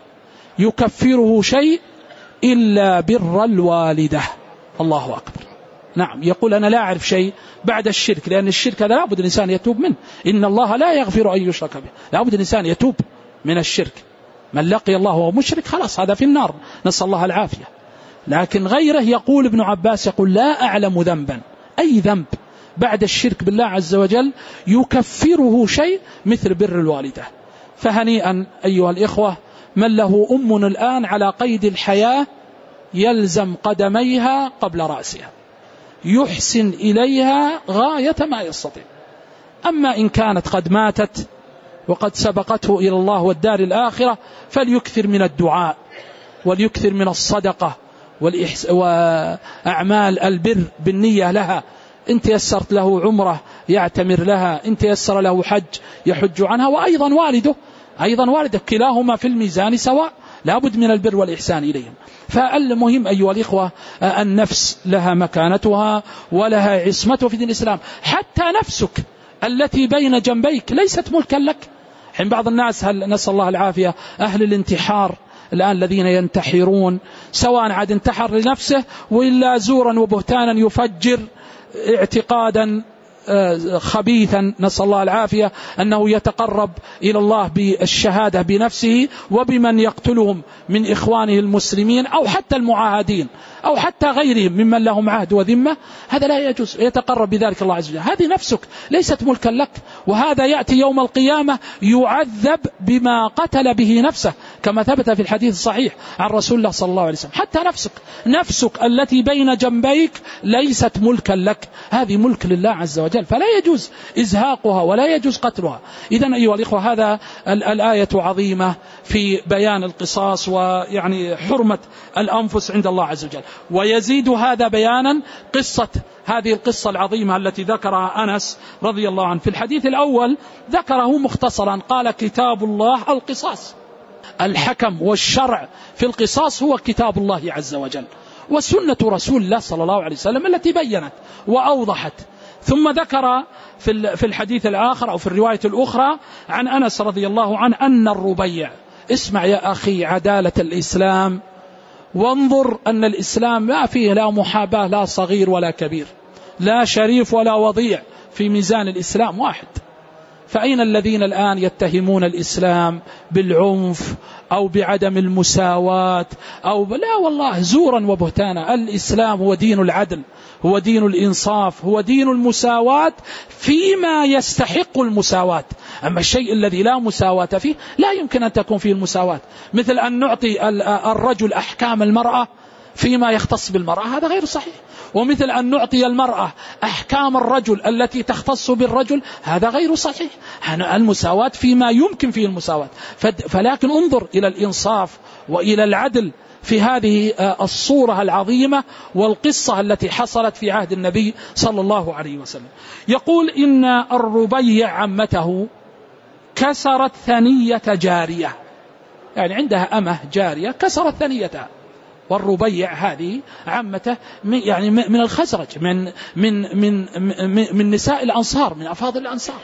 يكفره شيء إلا بر الوالدة. الله أكبر. نعم، يقول أنا لا أعرف شيء بعد الشرك، لأن الشرك لا بد الإنسان يتوب منه، إن الله لا يغفر أن يشرك به، لا بد الإنسان يتوب من الشرك. من لقي الله وهو مشرك خلاص هذا في النار، نسأل الله العافية. لكن غيره يقول ابن عباس يقول: لا أعلم ذنبا، أي ذنب بعد الشرك بالله عز وجل يكفره شيء مثل بر الوالدة. فهنيئا أيها الإخوة من له أم الآن على قيد الحياة يلزم قدميها قبل رأسها، يحسن إليها غاية ما يستطيع. أما إن كانت قد ماتت وقد سبقته إلى الله والدار الآخرة فليكثر من الدعاء وليكثر من الصدقة وأعمال البر بالنية لها. إن تيسرت له عمره يعتمر لها، إن تيسر له حج يحج عنها، وأيضا والده أيضا والده كلاهما في الميزان سواء، لابد من البر والإحسان إليهم. فالمهم أيها الإخوة النفس لها مكانتها ولها عصمتها في دين الإسلام. حتى نفسك التي بين جنبيك ليست ملكا لك. حين بعض الناس هل نسأل الله العافية أهل الانتحار الآن الذين ينتحرون، سواء عاد انتحر لنفسه وإلا زورا وبهتانا يفجر اعتقادا خبيثا نسأل الله العافية أنه يتقرب إلى الله بالشهادة بنفسه وبمن يقتلهم من إخوانه المسلمين أو حتى المعاهدين أو حتى غيرهم ممن لهم عهد وذمة، هذا لا يجوز، يتقرب بذلك الله عز وجل. هذه نفسك ليست ملكا لك، وهذا يأتي يوم القيامة يعذب بما قتل به نفسه كما ثبت في الحديث الصحيح عن رسول الله صلى الله عليه وسلم. حتى نفسك نفسك التي بين جنبيك ليست ملكا لك، هذه ملك لله عز وجل، فلا يجوز إزهاقها ولا يجوز قتلها. إذن أيها الإخوة هذا الآية عظيمة في بيان القصاص ويعني حرمة الأنفس عند الله عز وجل. ويزيد هذا بيانا قصة هذه القصة العظيمة التي ذكرها أنس رضي الله عنه. في الحديث الأول ذكره مختصرا، قال كتاب الله القصاص، الحكم والشرع في القصاص هو كتاب الله عز وجل وسنة رسول الله صلى الله عليه وسلم التي بينت وأوضحت. ثم ذكر في الحديث الآخر أو في الرواية الأخرى عن أنس رضي الله عنه أن الربيع، اسمع يا أخي عدالة الإسلام، وانظر أن الإسلام لا فيه لا محاباة لا صغير ولا كبير، لا شريف ولا وضيع، في ميزان الإسلام واحد. فأين الذين الآن يتهمون الإسلام بالعنف أو بعدم المساواة أو لا والله زورا وبهتانا؟ الإسلام هو دين العدل، هو دين الإنصاف، هو دين المساواة فيما يستحق المساواة. أما الشيء الذي لا مساواة فيه لا يمكن أن تكون فيه المساواة، مثل أن نعطي الرجل أحكام المرأة فيما يختص بالمرأة، هذا غير صحيح. ومثل أن نعطي المرأة أحكام الرجل التي تختص بالرجل، هذا غير صحيح. المساواة فيما يمكن فيه المساواة. فلكن انظر إلى الإنصاف وإلى العدل في هذه الصورة العظيمة والقصة التي حصلت في عهد النبي صلى الله عليه وسلم. يقول إن الربيع عمته كسرت ثنية جارية، يعني عندها أمه جارية كسرت ثنيتها، والربيع هذه عمته يعني من الخزرج، من من من من نساء الأنصار، من أفاضل الأنصار.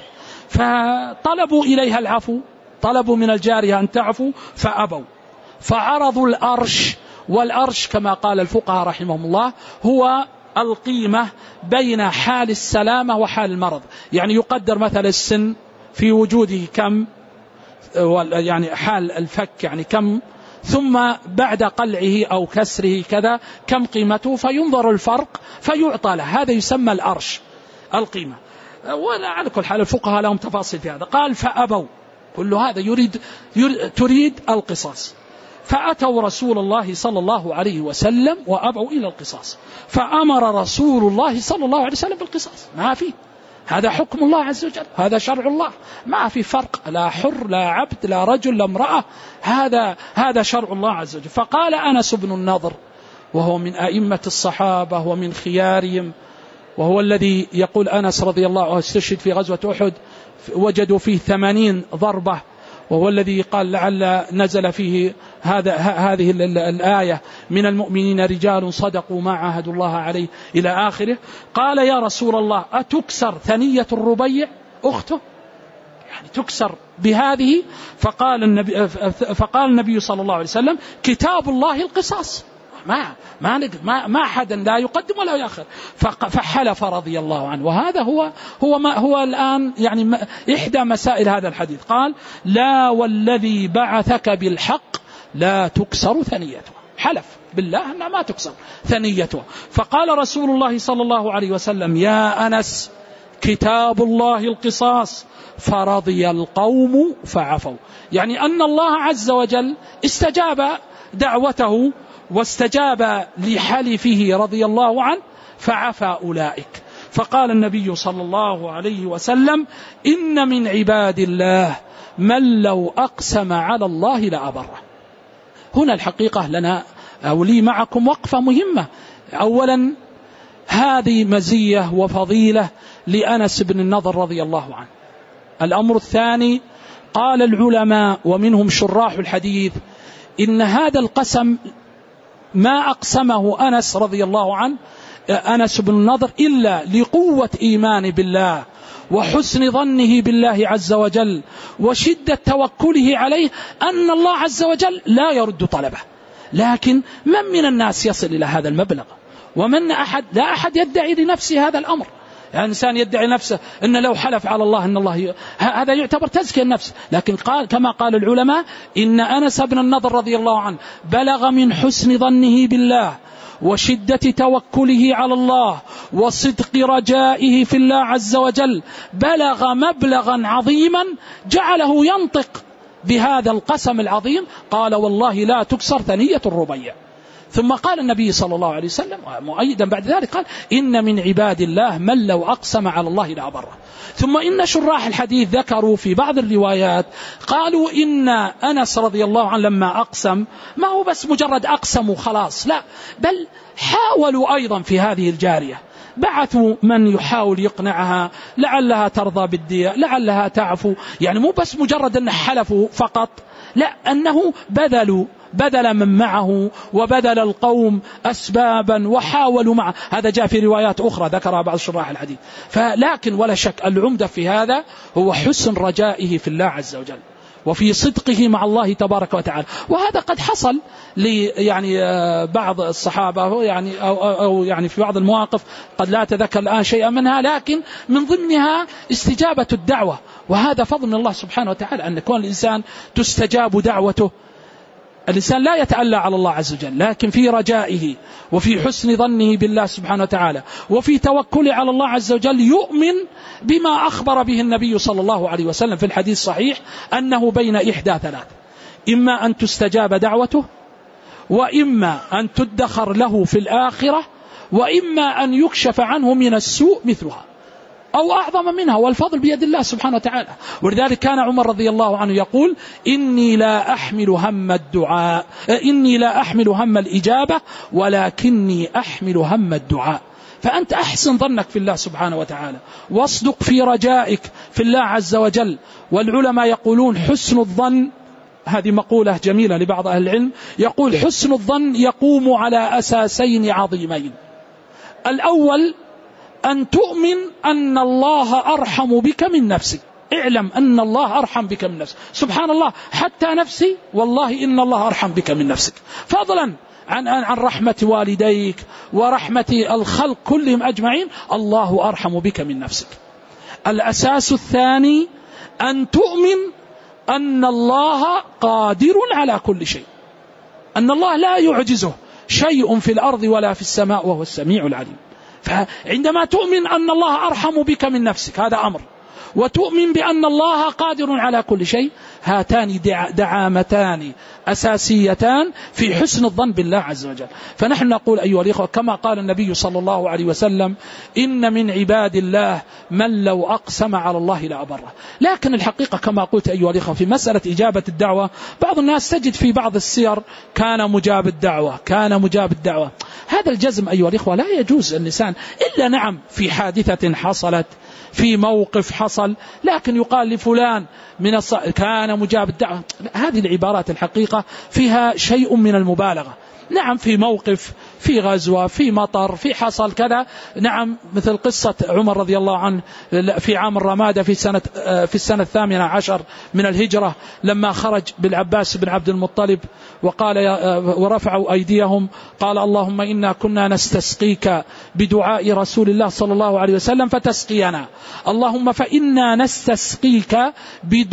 فطلبوا إليها العفو، طلبوا من الجارية أن تعفو فأبوا، فعرضوا الأرش. والأرش كما قال الفقهاء رحمهم الله هو القيمة بين حال السلامة وحال المرض، يعني يقدر مثلا السن في وجوده كم، يعني حال الفك يعني كم، ثم بعد قلعه أو كسره كذا كم قيمته، فينظر الفرق فيعطى له، هذا يسمى الأرش القيمة. ولا على كل حال الفقهاء لهم تفاصيل في هذا. قال فأبوا، كل هذا يريد, يريد تريد القصاص. فأتوا رسول الله صلى الله عليه وسلم وأبوا إلى القصاص، فأمر رسول الله صلى الله عليه وسلم بالقصاص. ما في، هذا حكم الله عز وجل، هذا شرع الله، ما في فرق، لا حر لا عبد لا رجل لا امرأة، هذا هذا شرع الله عز وجل. فقال أنس بن النضر وهو من أئمة الصحابة ومن خيارهم، وهو الذي يقول أنس رضي الله عنه استشهد في غزوة أحد وجدوا فيه ثمانين ضربة، وهو الذي قال لعل نزل فيه هذا هذه الآية من المؤمنين رجال صدقوا ما عاهدوا الله عليه إلى آخره. قال يا رسول الله أتكسر ثنية الربيع أخته، يعني تكسر بهذه؟ فقال النبي فقال النبي صلى الله عليه وسلم كتاب الله القصاص، ما ما ما ما حدا لا يقدم ولا يأخر. فحلف رضي الله عنه، وهذا هو هو ما هو الآن يعني إحدى مسائل هذا الحديث. قال لا والذي بعثك بالحق لا تكسر ثنيته، حلف بالله أنها ما تكسر ثنيته. فقال رسول الله صلى الله عليه وسلم يا أنس كتاب الله القصاص فرضي القوم فعفوا. يعني أن الله عز وجل استجاب دعوته واستجاب لحلفه رضي الله عنه فعفى أولئك. فقال النبي صلى الله عليه وسلم: إن من عباد الله من لو أقسم على الله لأبره. هنا الحقيقة لنا أو لي معكم وقفة مهمة. أولا هذه مزية وفضيلة لأنس بن النضر رضي الله عنه. الأمر الثاني قال العلماء ومنهم شراح الحديث إن هذا القسم ما أقسمه أنس رضي الله عنه أنس بن النضر إلا لقوة إيمان بالله وحسن ظنه بالله عز وجل وشدة توكله عليه أن الله عز وجل لا يرد طلبه. لكن من من الناس يصل إلى هذا المبلغ؟ ومن أحد لا أحد يدعي لنفسه هذا الأمر. يعني إنسان يدعي نفسه أن لو حلف على الله أن الله ي... هذا يعتبر تزكية النفس. لكن قال كما قال العلماء إن أنس بن النضر رضي الله عنه بلغ من حسن ظنه بالله وشدة توكله على الله وصدق رجائه في الله عز وجل بلغ مبلغا عظيما جعله ينطق بهذا القسم العظيم. قال: والله لا تكسر ثنية الربيع. ثم قال النبي صلى الله عليه وسلم مؤيدا بعد ذلك قال: إن من عباد الله من لو أقسم على الله لأبره. ثم إن شراح الحديث ذكروا في بعض الروايات قالوا إن أنس رضي الله عنه لما أقسم ما هو بس مجرد أقسم وخلاص، لا، بل حاولوا أيضا في هذه الجارية، بعثوا من يحاول يقنعها لعلها ترضى بالدية، لعلها تعفو. يعني مو بس مجرد أن حلفوا فقط، لا، أنه بذلوا بذل من معه وبذل القوم أسبابا وحاولوا معه. هذا جاء في روايات أخرى ذكرها بعض شراح الحديث. فلكن ولا شك العمدة في هذا هو حسن رجائه في الله عز وجل وفي صدقه مع الله تبارك وتعالى. وهذا قد حصل لي يعني بعض الصحابة يعني أو, أو يعني في بعض المواقف قد لا أتذكر الآن شيئا منها، لكن من ضمنها استجابة الدعوة. وهذا فضل من الله سبحانه وتعالى أن يكون الإنسان تستجاب دعوته. الإنسان لا يتألى على الله عز وجل، لكن في رجائه وفي حسن ظنه بالله سبحانه وتعالى وفي توكله على الله عز وجل يؤمن بما أخبر به النبي صلى الله عليه وسلم في الحديث الصحيح أنه بين إحدى ثلاث: إما أن تستجاب دعوته، وإما أن تدخر له في الآخرة، وإما أن يكشف عنه من السوء مثلها أو أعظم منها، والفضل بيد الله سبحانه وتعالى. ولذلك كان عمر رضي الله عنه يقول: إني لا أحمل هم الدعاء إني لا أحمل هم الإجابة ولكني أحمل هم الدعاء. فأنت أحسن ظنك في الله سبحانه وتعالى واصدق في رجائك في الله عز وجل. والعلماء يقولون حسن الظن، هذه مقولة جميلة لبعض أهل العلم، يقول حسن الظن يقوم على أساسين عظيمين. الأول أن تؤمن أن الله أرحم بك من نفسك. اعلم أن الله أرحم بك من نفسك. سبحان الله، حتى نفسي والله إن الله أرحم بك من نفسك، فضلا عن عن رحمة والديك ورحمة الخلق كلهم أجمعين. الله أرحم بك من نفسك. الأساس الثاني أن تؤمن أن الله قادر على كل شيء، أن الله لا يعجزه شيء في الأرض ولا في السماء وهو السميع العليم. فعندما تؤمن أن الله أرحم بك من نفسك هذا أمر، وتؤمن بأن الله قادر على كل شيء، هاتان دعامتان أساسيتان في حسن الظن بالله عز وجل. فنحن نقول أيها الإخوة كما قال النبي صلى الله عليه وسلم: إن من عباد الله من لو أقسم على الله لأبره. لكن الحقيقة كما قلت أيها الإخوة في مسألة إجابة الدعوة، بعض الناس تجد في بعض السير كان مجاب الدعوة كان مجاب الدعوة هذا الجزم أيها الإخوة لا يجوز الإنسان إلا نعم في حادثة حصلت، في موقف حصل، لكن يقال لفلان من الص... كان مجاب الدعوة. هذه العبارات الحقيقة فيها شيء من المبالغة. نعم في موقف، في غزوة، في مطر، في حصل كذا، نعم مثل قصة عمر رضي الله عنه في عام الرمادة في سنة في السنة الثامنة عشر من الهجرة لما خرج بالعباس بن عبد المطلب وقال ورفعوا أيديهم قال: اللهم إنا كنا نستسقيك بدعاء رسول الله صلى الله عليه وسلم فتسقينا، اللهم فإنا نستسقيك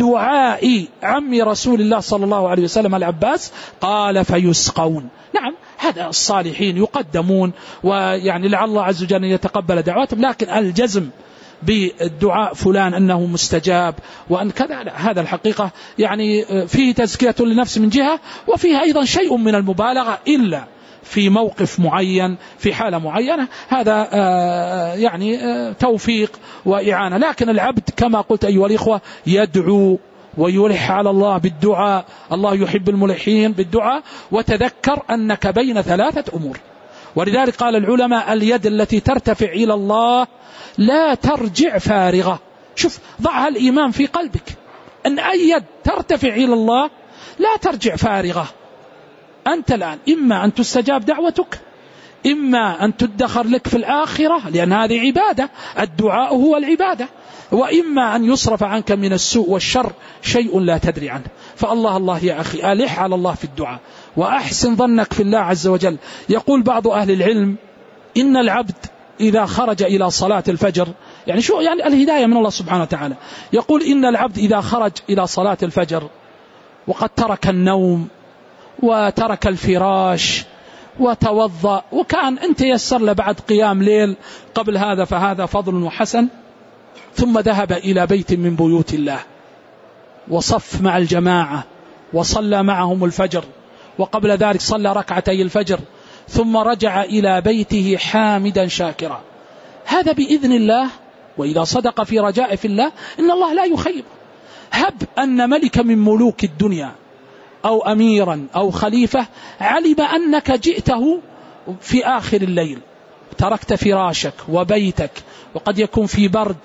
بدعاء عم رسول الله صلى الله عليه وسلم العباس، قال: فيسقون. نعم هذا الصالحين يقدمون، ويعني لعل الله عز وجل يتقبل دعواتهم، لكن الجزم بالدعاء فلان أنه مستجاب وأن كذا، هذا الحقيقة يعني فيه تزكية للنفس من جهة، وفيه أيضا شيء من المبالغة إلا في موقف معين في حالة معينة، هذا يعني توفيق وإعانة. لكن العبد كما قلت أيها الإخوة يدعو ويلح على الله بالدعاء، الله يحب الملحين بالدعاء، وتذكر أنك بين ثلاثة أمور. ولذلك قال العلماء اليد التي ترتفع إلى الله لا ترجع فارغة. شوف، ضعها الإيمان في قلبك أن أي يد ترتفع إلى الله لا ترجع فارغة. أنت الآن إما أن تستجاب دعوتك، إما أن تدخر لك في الآخرة، لأن هذه عبادة، الدعاء هو العبادة، وإما أن يصرف عنك من السوء والشر شيء لا تدري عنه. فالله الله يا أخي، ألح على الله في الدعاء وأحسن ظنك في الله عز وجل. يقول بعض أهل العلم إن العبد إذا خرج إلى صلاة الفجر، يعني شو يعني الهداية من الله سبحانه وتعالى، يقول إن العبد إذا خرج إلى صلاة الفجر وقد ترك النوم وترك الفراش وتوضأ، وكان أنت يسر له بعد قيام ليل قبل هذا، فهذا فضل وحسن، ثم ذهب إلى بيت من بيوت الله وصف مع الجماعة وصلى معهم الفجر، وقبل ذلك صلى ركعتي الفجر، ثم رجع إلى بيته حامدا شاكرا، هذا بإذن الله. وإذا صدق في رجاء في الله إن الله لا يخيب. هب أن ملك من ملوك الدنيا أو أميرا أو خليفة علم أنك جئته في آخر الليل، تركت فراشك وبيتك وقد يكون في برد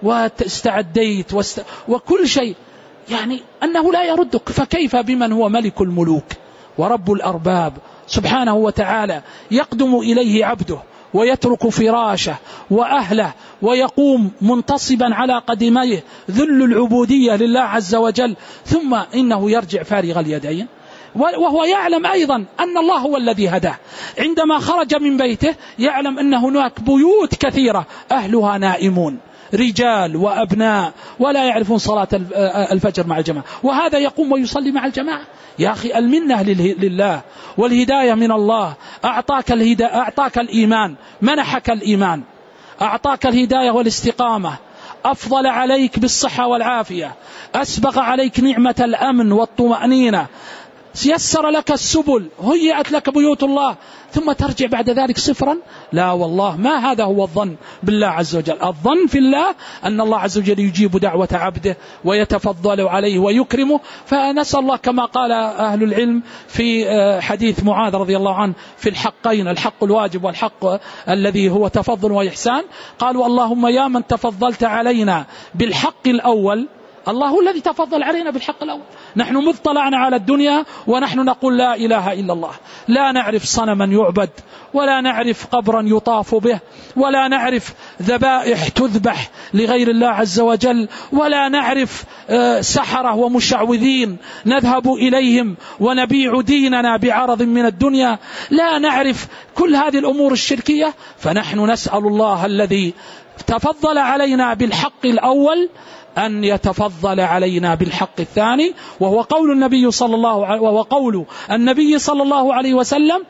واستعديت واست... وكل شيء، يعني أنه لا يردك، فكيف بمن هو ملك الملوك ورب الأرباب سبحانه وتعالى، يقدم إليه عبده ويترك فراشه وأهله ويقوم منتصبا على قدميه ذل العبودية لله عز وجل، ثم إنه يرجع فارغ اليدين، وهو يعلم أيضا أن الله هو الذي هداه. عندما خرج من بيته يعلم أن هناك بيوت كثيرة أهلها نائمون، رجال وأبناء، ولا يعرفون صلاة الفجر مع الجماعة، وهذا يقوم ويصلي مع الجماعة. يا أخي المنة لله والهداية من الله. أعطاك الهداية، أعطاك الإيمان، منحك الإيمان، أعطاك الهداية والاستقامة، أفضل عليك بالصحة والعافية، أسبغ عليك نعمة الأمن والطمأنينة، يسر لك السبل، هيئت لك بيوت الله، ثم ترجع بعد ذلك صفرا؟ لا والله، ما هذا هو الظن بالله عز وجل. الظن في الله أن الله عز وجل يجيب دعوة عبده ويتفضل عليه ويكرمه. فنسأل الله كما قال أهل العلم في حديث معاذ رضي الله عنه في الحقين، الحق الواجب والحق الذي هو تفضل وإحسان، قالوا اللهم يا من تفضلت علينا بالحق الأول، الله الذي تفضل علينا بالحق الأول. نحن مذ طلعنا على الدنيا ونحن نقول لا إله إلا الله، لا نعرف صنما يعبد، ولا نعرف قبرا يطاف به، ولا نعرف ذبائح تذبح لغير الله عز وجل، ولا نعرف سحرة ومشعوذين نذهب إليهم ونبيع ديننا بعرض من الدنيا، لا نعرف كل هذه الأمور الشركية. فنحن نسأل الله الذي تفضل علينا بالحق الأول أن يتفضل علينا بالحق الثاني، وهو قول النبي صلى الله عليه وهو قول النبي صلى الله عليه وسلم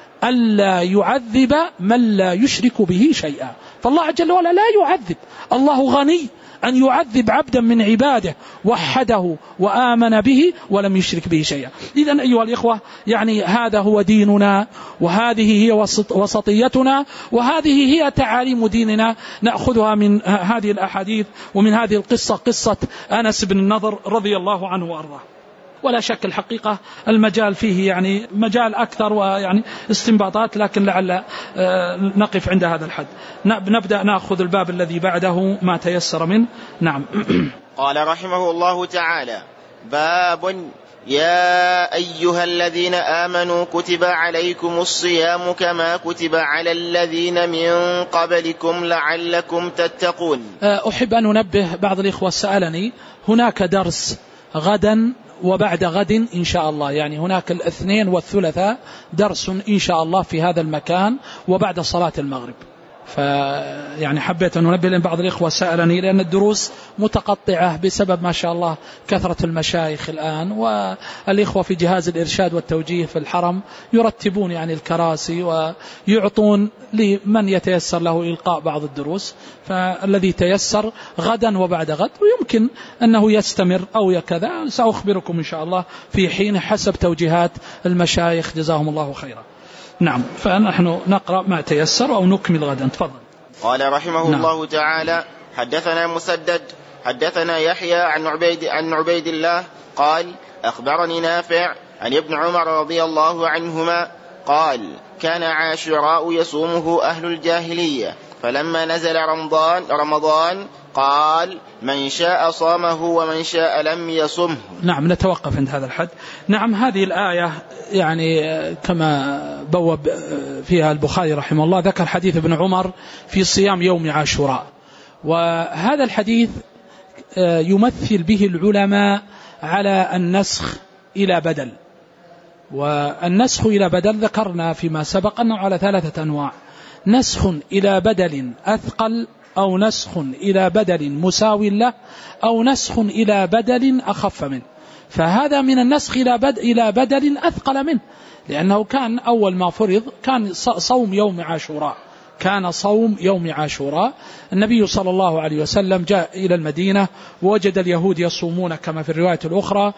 ألا يعذب من لا يشرك به شيئا. فالله جل وعلا لا يعذب، الله غني أن يعذب عبدا من عباده وحده وآمن به ولم يشرك به شيئا. إذن أيها الإخوة، يعني هذا هو ديننا، وهذه هي وسطيتنا، وهذه هي تعاليم ديننا، نأخذها من هذه الأحاديث ومن هذه القصة، قصة أنس بن النضر رضي الله عنه وأرضاه. ولا شك الحقيقة المجال فيه يعني مجال أكثر ويعني استنباطات، لكن لعل نقف عند هذا الحد. نبدأ نأخذ الباب الذي بعده ما تيسر منه. نعم. قال رحمه الله تعالى: باب يا أيها الذين آمنوا كتب عليكم الصيام كما كتب على الذين من قبلكم لعلكم تتقون. أحب أن أنبه بعض الإخوة سألني، هناك درس غدا وبعد غد إن شاء الله، يعني هناك الاثنين والثلاثاء درس إن شاء الله في هذا المكان وبعد صلاة المغرب. فيعني حبيت أن أنبه، لأن بعض الإخوة سألني، لأن الدروس متقطعة بسبب ما شاء الله كثرة المشايخ الآن، والإخوة في جهاز الإرشاد والتوجيه في الحرم يرتبون يعني الكراسي ويعطون لمن يتيسر له إلقاء بعض الدروس، فالذي تيسر غدا وبعد غد، ويمكن أنه يستمر أو كذا، سأخبركم إن شاء الله في حين حسب توجيهات المشايخ جزاهم الله خيرا. نعم، فنحن نقرأ ما تيسر أو نكمل غدا. تفضل. قال رحمه نعم. الله تعالى: حدثنا مسدد حدثنا يحيى عن عبيد, عن عبيد الله قال: أخبرني نافع عن ابن عمر رضي الله عنهما قال: كان عاشوراء يصومه أهل الجاهلية، فلما نزل رمضان, رمضان قال: من شاء صامه ومن شاء لم يصمه. نعم، نتوقف عند هذا الحد. نعم، هذه الآية يعني كما بوب فيها البخاري رحمه الله ذكر حديث ابن عمر في صيام يوم عاشوراء، وهذا الحديث يمثل به العلماء على النسخ إلى بدل. والنسخ إلى بدل ذكرنا فيما سبق أنه على ثلاثة أنواع: نسخ إلى بدل أثقل، أو نسخ إلى بدل مساو له، أو نسخ إلى بدل أخف منه. فهذا من النسخ إلى بدل أثقل منه، لأنه كان أول ما فرض كان صوم يوم عاشوراء، كان صوم يوم عاشوراء. النبي صلى الله عليه وسلم جاء إلى المدينة ووجد اليهود يصومون كما في الرواية الأخرى،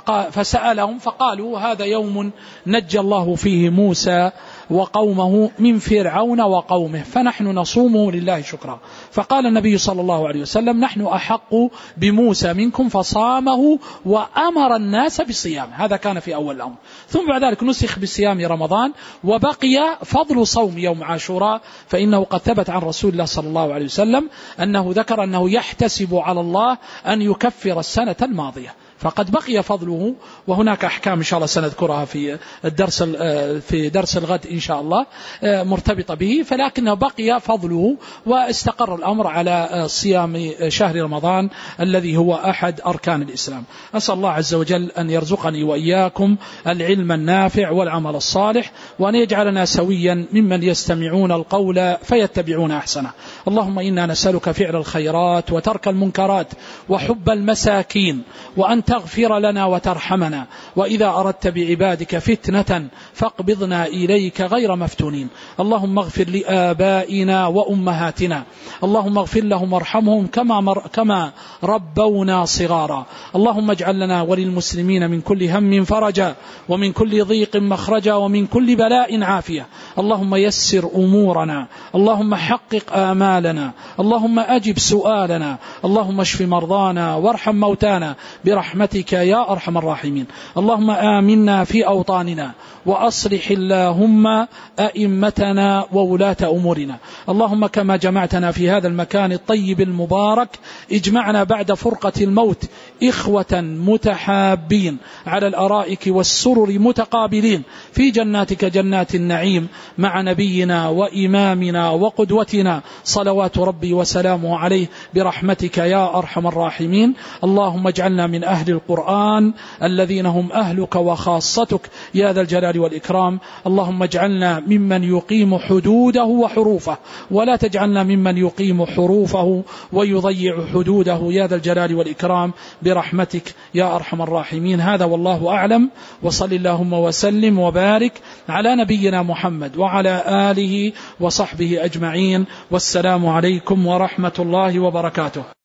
فسألهم فقالوا: هذا يوم نجى الله فيه موسى وقومه من فرعون وقومه، فنحن نصومه لله شكرا. فقال النبي صلى الله عليه وسلم: نحن أحق بموسى منكم، فصامه وأمر الناس بصيام. هذا كان في أول الأمر. ثم بعد ذلك نسخ بصيام رمضان، وبقي فضل صوم يوم عاشوراء، فإنه قد ثبت عن رسول الله صلى الله عليه وسلم أنه ذكر أنه يحتسب على الله أن يكفر السنة الماضية، فقد بقي فضله. وهناك أحكام إن شاء الله سنذكرها في الدرس في درس الغد إن شاء الله مرتبطة به، فلكنه بقي فضله، واستقر الأمر على صيام شهر رمضان الذي هو أحد أركان الإسلام. أسأل الله عز وجل أن يرزقني وإياكم العلم النافع والعمل الصالح، وأن يجعلنا سويا ممن يستمعون القول فيتبعون أحسنه. اللهم إنا نسألك فعل الخيرات وترك المنكرات وحب المساكين، وأن تغفر لنا وترحمنا، وإذا أردت بعبادك فتنة فاقبضنا إليك غير مفتونين. اللهم اغفر لآبائنا وأمهاتنا، اللهم اغفر لهم وارحمهم كما, مر كما ربونا صغارا. اللهم اجعل لنا وللمسلمين من كل هم فرجا، ومن كل ضيق مخرجا، ومن كل بلاء عافية. اللهم يسر أمورنا، اللهم حقق آمالنا، اللهم أجب سؤالنا، اللهم اشف مرضانا وارحم موتانا برحمتك يا أرحم الراحمين. اللهم آمنا في أوطاننا، وأصلح اللهم أئمتنا وولاة أمورنا. اللهم كما جمعتنا في هذا المكان الطيب المبارك، اجمعنا بعد فرقة الموت إخوة متحابين على الأرائك والسرر متقابلين في جناتك جنات النعيم، مع نبينا وإمامنا وقدوتنا صلوات ربي وسلامه عليه برحمتك يا أرحم الراحمين. اللهم اجعلنا من أهل القرآن الذين هم أهلك وخاصتك يا ذا الجلال والإكرام. اللهم اجعلنا ممن يقيم حدوده وحروفه، ولا تجعلنا ممن يقيم حروفه ويضيع حدوده يا ذا الجلال والإكرام برحمتك يا أرحم الراحمين. هذا والله أعلم، وصل اللهم وسلم وبارك على نبينا محمد وعلى آله وصحبه أجمعين، والسلام عليكم ورحمة الله وبركاته.